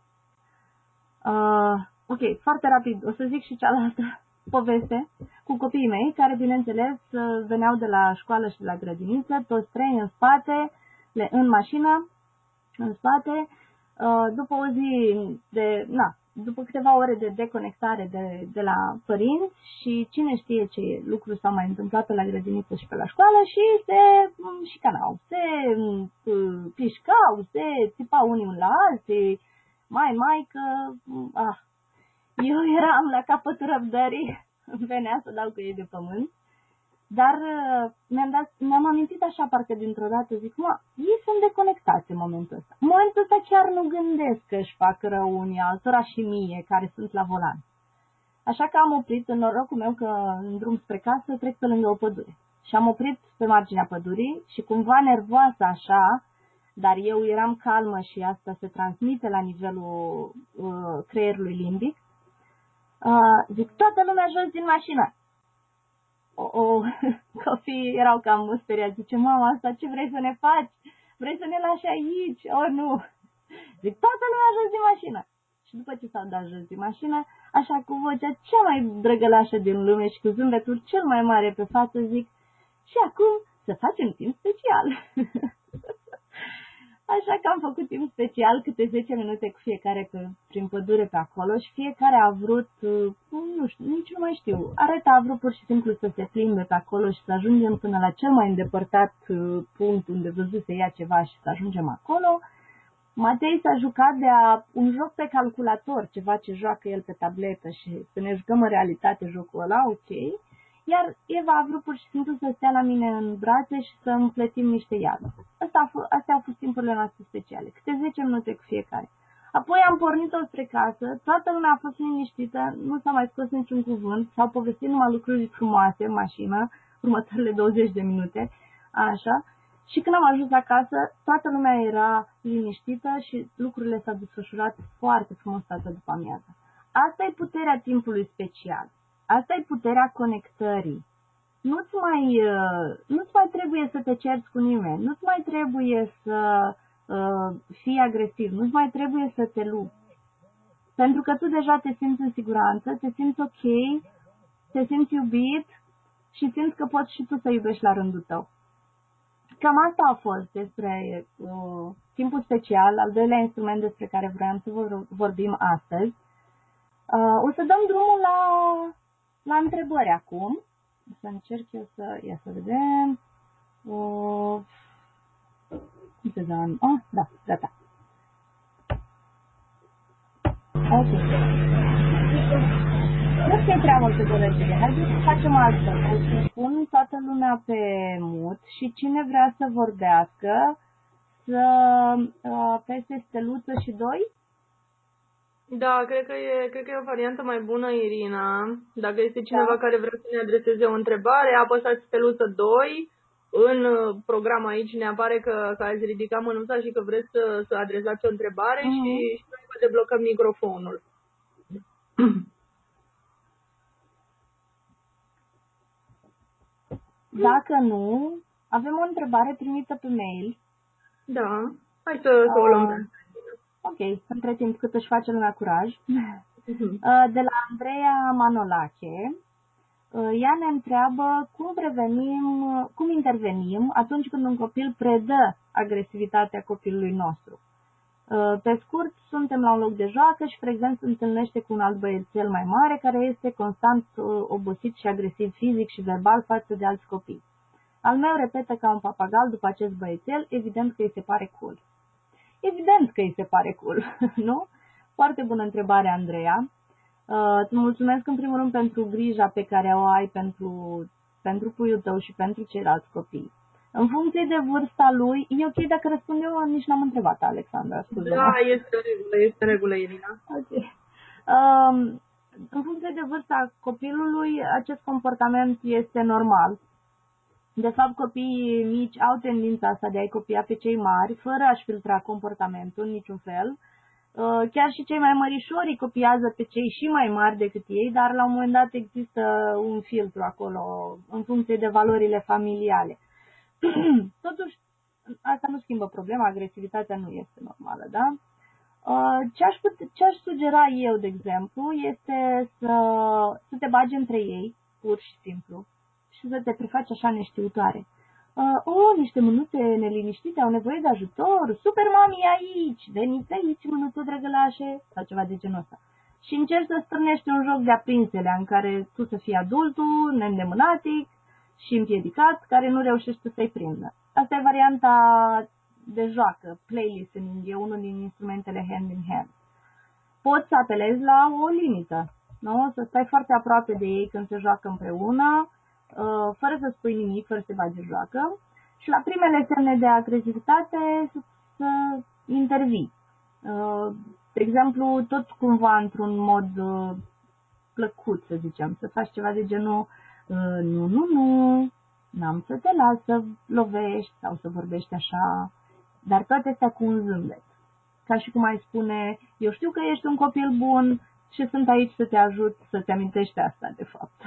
Uh, ok, foarte rapid, o să zic și cealaltă poveste cu copiii mei, care, bineînțeles, veneau de la școală și de la grădiniță, toți trei în spate, le, în mașină, în spate, uh, după o zi de, na, după câteva ore de deconectare de, de la părinți și cine știe ce lucruri s-au mai întâmplat pe la grădiniță și pe la școală și se șicanau, se uh, pișcau, se țipau unii la alții, mai, mai că, ah, eu eram la capătul răbdării, îmi venea să dau cu ei de pământ, dar mi-am, dat, mi-am amintit așa parcă dintr-o dată, zic, mă, ei sunt deconectați în momentul ăsta. În momentul ăsta chiar nu gândesc că își fac rău unii altora și mie care sunt la volan. Așa că am oprit, în norocul meu că în drum spre casă trec pe lângă o pădure. Și am oprit pe marginea pădurii și cumva nervoasă așa, dar eu eram calmă și asta se transmite la nivelul uh, creierului limbic, uh, zic, toată lumea jos din mașină. O, o, copiii erau cam speriați, zice, mama, asta ce vrei să ne faci? Vrei să ne lași aici? O, nu! Zic, toată lumea jos din mașină. Și după ce s-au dat jos din mașină, așa cu vocea cea mai drăgălașă din lume și cu zâmbetul cel mai mare pe față, zic, și acum să facem timp special. Așa că am făcut timp special, câte zece minute cu fiecare pe, prin pădure pe acolo și fiecare a vrut, nu știu, nici nu mai știu, Areta a vrut pur și simplu să se plimbe pe acolo și să ajungem până la cel mai îndepărtat punct unde văzuse ea ceva și să ajungem acolo. Matei s-a jucat de a un joc pe calculator, ceva ce joacă el pe tabletă și să ne jucăm în realitate jocul ăla, ok. Iar Eva a vrut pur și simplu să stea la mine în brațe și să împletim niște iarbe. Astea au fost timpurile noastre speciale, câte zece minute cu fiecare. Apoi am pornit-o spre casă, toată lumea a fost liniștită, nu s-a mai scos niciun cuvânt, s-au povestit numai lucruri frumoase în mașină, următoarele douăzeci de minute, așa. Și când am ajuns acasă, toată lumea era liniștită și lucrurile s-au desfășurat foarte frumos toată după amiază. Asta e puterea timpului special. Asta e puterea conectării. Nu-ți mai, nu-ți mai trebuie să te cerți cu nimeni, nu-ți mai trebuie să uh, fii agresiv, nu-ți mai trebuie să te lupți. Pentru că tu deja te simți în siguranță, te simți ok, te simți iubit și simți că poți și tu să iubești la rândul tău. Cam asta a fost despre uh, timpul special, al doilea instrument despre care vreau să vor, vorbim astăzi. Uh, o să dăm drumul la, la întrebări acum. O să încerc eu să, ia să vedem. Uh, cum se dă? Oh, da, gata. Ok. Nu știu prea multe de lăgire. Haideți să facem altfel. O să pun toată lumea pe mut și cine vrea să vorbească să uh, pese steluță și doi. Da, cred că, e, cred că e o variantă mai bună, Irina. Dacă este cineva Da. care vrea să ne adreseze o întrebare, apăsați steluță doi. În program aici ne apare că, că ați ridicat mânuța și că vreți să, să adresați o întrebare Mm-hmm. și, și noi vă deblocăm microfonul. Dacă nu, avem o întrebare primită pe mail. Da, hai să, să o luăm. Uh, ok, între timp cât își face lumea curaj. Uh-huh. Uh, de la Andreea Manolache. Ea ne întreabă cum prevenim, cum intervenim atunci când un copil predă agresivitatea copilului nostru. Pe scurt, suntem la un loc de joacă și frecvent se întâlnește cu un alt băiețel mai mare care este constant obosit și agresiv fizic și verbal față de alți copii. Al meu repetă ca un papagal după acest băiețel, evident că îi se pare cool. Evident că îi se pare cool, nu? Foarte bună întrebare, Andreea. Uh, îți mulțumesc în primul rând pentru grija pe care o ai pentru, pentru puiul tău și pentru ceilalți copii. În funcție de vârsta lui, e ok dacă răspund eu, nici n-am întrebat, Alexandra, scuză-mă. Da, este în regulă, este în regulă, Irina. Ok. Um, în funcție de vârsta copilului, acest comportament este normal. De fapt, copiii mici au tendința asta de a-i copia pe cei mari, fără a-și filtra comportamentul în niciun fel. Chiar și cei mai mărișori copiază pe cei și mai mari decât ei, dar la un moment dat există un filtru acolo în funcție de valorile familiale. Totuși, asta nu schimbă problema, agresivitatea nu este normală, da? Ce aș, put- ce aș sugera eu, de exemplu, este să, să te bagi între ei, pur și simplu, și să te prefaci așa neștiutoare. Uh, oh, niște mânuțe neliniștite au nevoie de ajutor, super mami e aici, veniți aici, mânuțe drăgălașe, sau ceva de genul ăsta. Și încerci să strânești un joc de aprinsele în care tu să fii adultul, neîndemânatic și împiedicat, care nu reușești să-i prindă. Asta e varianta de joacă, play listening, e unul din instrumentele hand in hand. Poți să apelezi la o limită, nu? Să stai foarte aproape de ei când se joacă împreună, fără să spui nimic, fără să te bagi în joacă și la primele semne de agresivitate să, să intervii. De exemplu, tot cumva într-un mod plăcut, să zicem, să faci ceva de genul nu, nu, nu, n-am să te las să lovești sau să vorbești așa, dar toate astea cu un zâmbet. Ca și cum ai spune, eu știu că ești un copil bun și sunt aici să te ajut să-ți amintești asta, de fapt.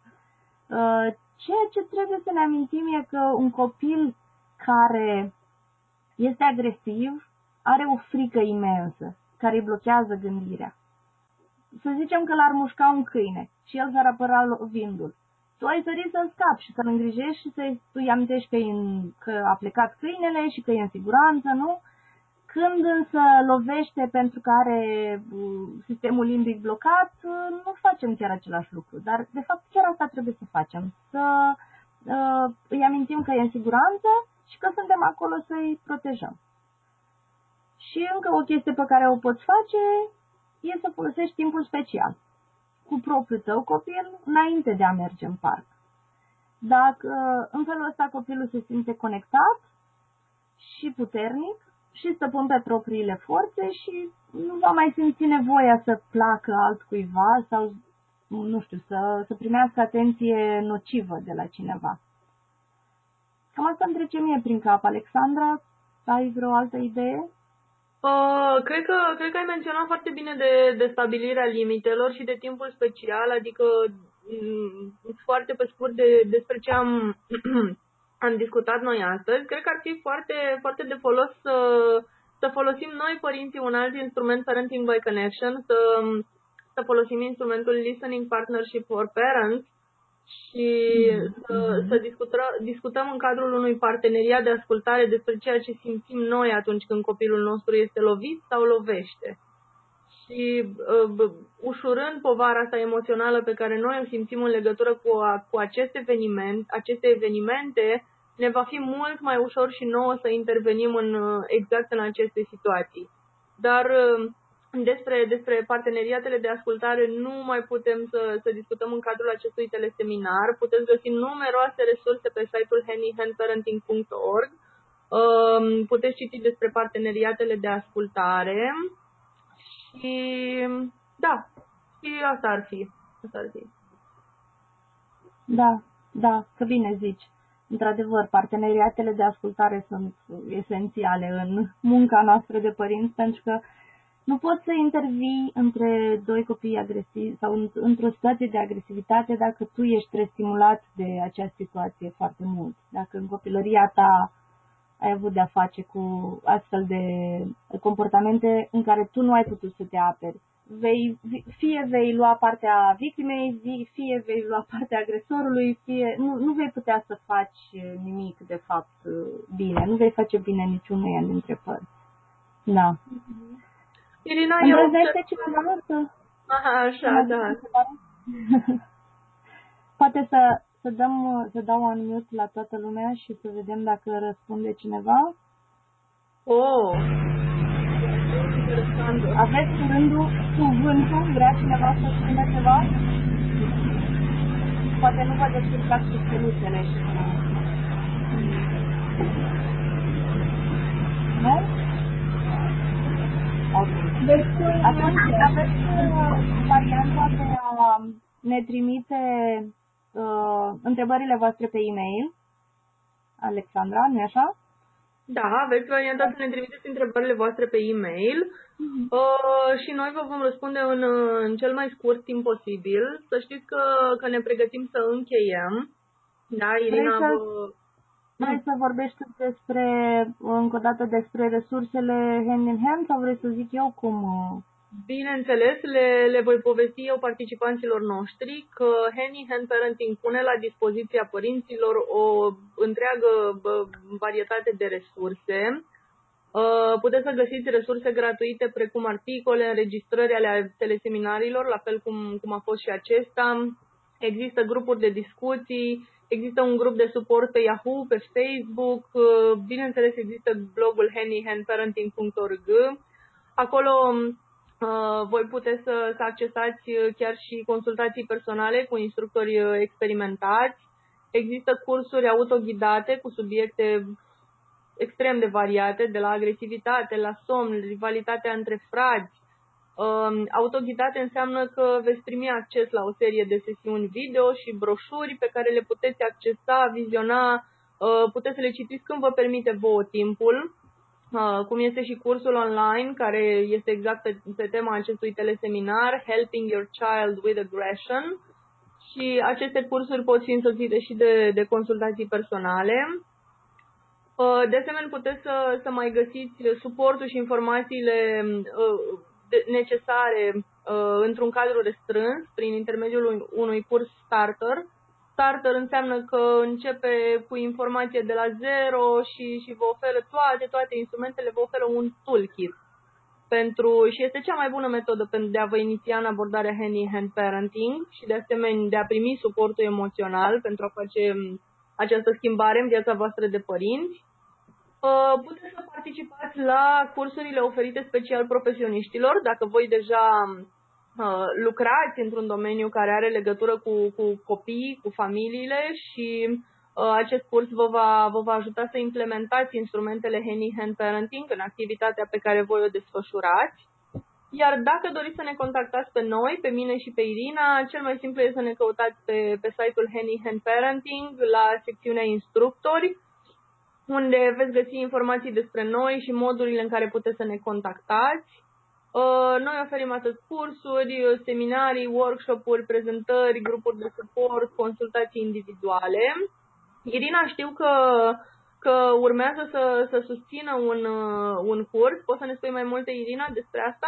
Ceea ce trebuie să ne amintim e că un copil care este agresiv are o frică imensă care îi blochează gândirea. Să zicem că l-ar mușca un câine și el s-ar apăra lovindu-l. Tu ai sărit să-l scapi și să-l îngrijești și să-i îi amintești că, în, că a plecat câinele și că e în siguranță, nu? Când însă lovește pentru că are sistemul limbic blocat, nu facem chiar același lucru. Dar, de fapt, chiar asta trebuie să facem. Să uh, îi amintim că e în siguranță și că suntem acolo să-i protejăm. Și încă o chestie pe care o poți face e să folosești timpul special cu propriul tău copil înainte de a merge în parc. Dacă în felul ăsta copilul se simte conectat și puternic, și stăpân pe propriile forțe și nu va mai simți nevoia să placă altcuiva sau, nu știu, să, să primească atenție nocivă de la cineva. Cam asta îmi trece mie prin cap, Alexandra. Ai vreo altă idee? Uh, cred că, cred că ai menționat foarte bine de, de stabilirea limitelor și de timpul special, adică m, foarte pe scurt de, despre ce am, am discutat noi astăzi. Cred că ar fi foarte, foarte de folos să, să folosim noi, părinții, un alt instrument, Parenting by Connection, să, să folosim instrumentul Listening Partnership for Parents și să, să discutăm, discutăm în cadrul unui parteneriat de ascultare despre ceea ce simțim noi atunci când copilul nostru este lovit sau lovește. Și uh, ușurând povara asta emoțională pe care noi o simțim în legătură cu, a, cu acest eveniment, aceste evenimente, ne va fi mult mai ușor și nouă să intervenim în, exact în aceste situații. Dar uh, despre, despre parteneriatele de ascultare nu mai putem să, să discutăm în cadrul acestui teleseminar. Puteți găsi numeroase resurse pe site-ul henny hen parenting punct org. Uh, puteți citi despre parteneriatele de ascultare. Și da, și asta ar fi. Asta ar fi. Da, da, că bine zici. Într-adevăr, parteneriatele de ascultare sunt esențiale în munca noastră de părinți, pentru că nu poți să intervii între doi copii agresivi sau într-o situație de agresivitate dacă tu ești restimulat de acea situație foarte mult. Dacă în copilăria ta ai avut de-a face cu astfel de comportamente în care tu nu ai putut să te aperi. Vei, fie vei lua partea victimei, fie vei lua partea agresorului, fie nu, nu vei putea să faci nimic de fapt bine, nu vei face bine niciunuia dintre părți. Da. Irina, eu Îndrăznește cineva să... Aha, așa, da. Poate să, să, dăm, să dau un mute la toată lumea și să vedem dacă răspunde cineva. Oh! Aveți curândul, cuvântul, vrea cineva să spună ceva? Poate nu vă descurcați cu steluțele și cu... Nu? Ok. Atunci aveți varianta de a ne trimite uh, întrebările voastre pe e-mail, Alexandra, nu-i așa? Da, aveți varianta să ne trimiteți întrebările voastre pe e-mail uh-huh. uh, și noi vă vom răspunde în, în cel mai scurt timp posibil. Să știți că, că ne pregătim să încheiem. Da, Irina, Vrei să, vă... vrei să vorbești despre, încă o dată, despre resursele hand in hand sau vrei să zic eu cum... Bineînțeles, le, le voi povesti eu participanților noștri că Henny Hand Parenting pune la dispoziția părinților o întreagă varietate de resurse. Puteți să găsiți resurse gratuite precum articole, înregistrări ale teleseminarilor, la fel cum, cum a fost și acesta. Există grupuri de discuții, există un grup de suport pe Yahoo, pe Facebook, bineînțeles există blogul henny hen parenting punct org. Acolo Uh, voi puteți să, să accesați chiar și consultații personale cu instructori experimentați. Există cursuri autoghidate cu subiecte extrem de variate, de la agresivitate, la somn, rivalitatea între frați. Uh, autoghidate înseamnă că veți primi acces la o serie de sesiuni video și broșuri pe care le puteți accesa, viziona, uh, puteți să le citiți când vă permite vouă timpul. Uh, cum este și cursul online, care este exact pe, pe tema acestui teleseminar, Helping Your Child with Aggression. Și aceste cursuri pot fi însoțite și de, de consultații personale. Uh, de asemenea, puteți să, să mai găsiți suportul și informațiile uh, de, necesare uh, într-un cadru restrâns, prin intermediul unui, unui curs starter. Starter înseamnă că începe cu informație de la zero și, și vă oferă toate, toate instrumentele, vă oferă un toolkit. Pentru, și este cea mai bună metodă pentru de a vă iniția în abordarea Henny Hand Parenting și de asemenea de a primi suportul emoțional pentru a face această schimbare în viața voastră de părinți. Puteți să participați la cursurile oferite special profesioniștilor, dacă voi deja lucrați într-un domeniu care are legătură cu, cu copiii, cu familiile și uh, acest curs vă va, vă va ajuta să implementați instrumentele Henny Hand Parenting în activitatea pe care voi o desfășurați. Iar dacă doriți să ne contactați pe noi, pe mine și pe Irina, cel mai simplu este să ne căutați pe, pe site-ul Henny Hand Parenting la secțiunea instructori unde veți găsi informații despre noi și modurile în care puteți să ne contactați. Noi oferim atât cursuri, seminarii, workshop-uri, prezentări, grupuri de suport, consultații individuale. Irina, știu că, că urmează să, să susțină un, un curs. Poți să ne spui mai multe, Irina, despre asta?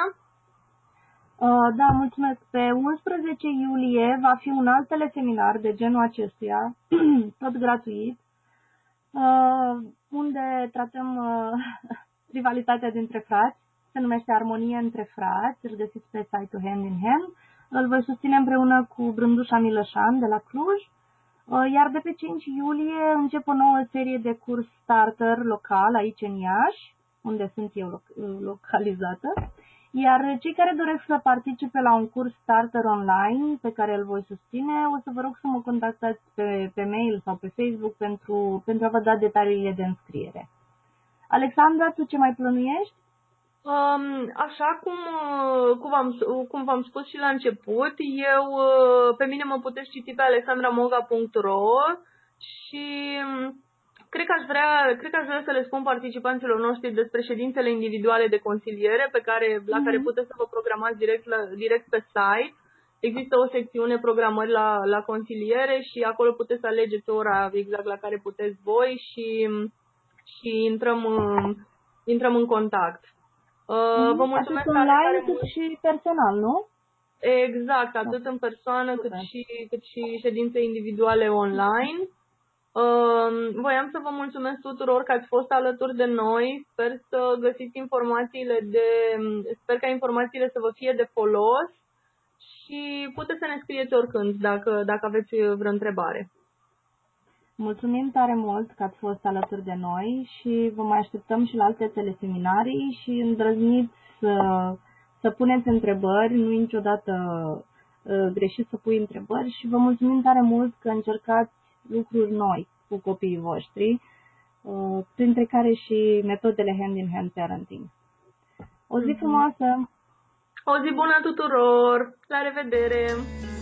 Uh, da, mulțumesc. Pe unsprezece iulie va fi un alt teleseminar de genul acestuia, tot gratuit, uh, unde tratăm uh, rivalitatea dintre frați. Se numește Armonie între frați, îl găsiți pe site-ul Hand in Hand. Îl voi susține împreună cu Brândușa Milășan de la Cluj. Uh, iar de pe cinci iulie încep o nouă serie de curs starter local aici în Iași, unde sunt eu loc- localizată. Iar cei care doresc să participe la un curs starter online pe care îl voi susține, o să vă rog să mă contactați pe, pe mail sau pe Facebook pentru, pentru a vă da detaliile de înscriere. Alexandra, tu ce mai plănuiești? Um, așa cum, cum, v-am, cum v-am spus și la început, eu, pe mine mă puteți citi pe alexandramoga punct ro și cred că aș vrea, cred că aș vrea să le spun participanților noștri despre ședințele individuale de consiliere pe care, la care puteți să vă programați direct, la, direct pe site. Există o secțiune programări la, la consiliere și acolo puteți să alegeți ora exact la care puteți voi și, și intrăm, intrăm în contact. Uh, vă mulțumesc atât tare, online tare cât mult. și personal, nu? Exact, atât în persoană cât Super. și, cât și ședințe individuale online. Uh, voiam să vă mulțumesc tuturor că ați fost alături de noi. Sper să găsiți informațiile de, sper ca informațiile să vă fie de folos și puteți să ne scrieți oricând dacă, dacă aveți vreo întrebare. Mulțumim tare mult că ați fost alături de noi și vă mai așteptăm și la alte teleseminarii și îndrăzniți să, să puneți întrebări, nu e niciodată uh, greșit să pui întrebări și vă mulțumim tare mult că încercați lucruri noi cu copiii voștri, uh, printre care și metodele hand-in-hand parenting. O zi Mm-hmm. frumoasă! O zi bună tuturor! La revedere!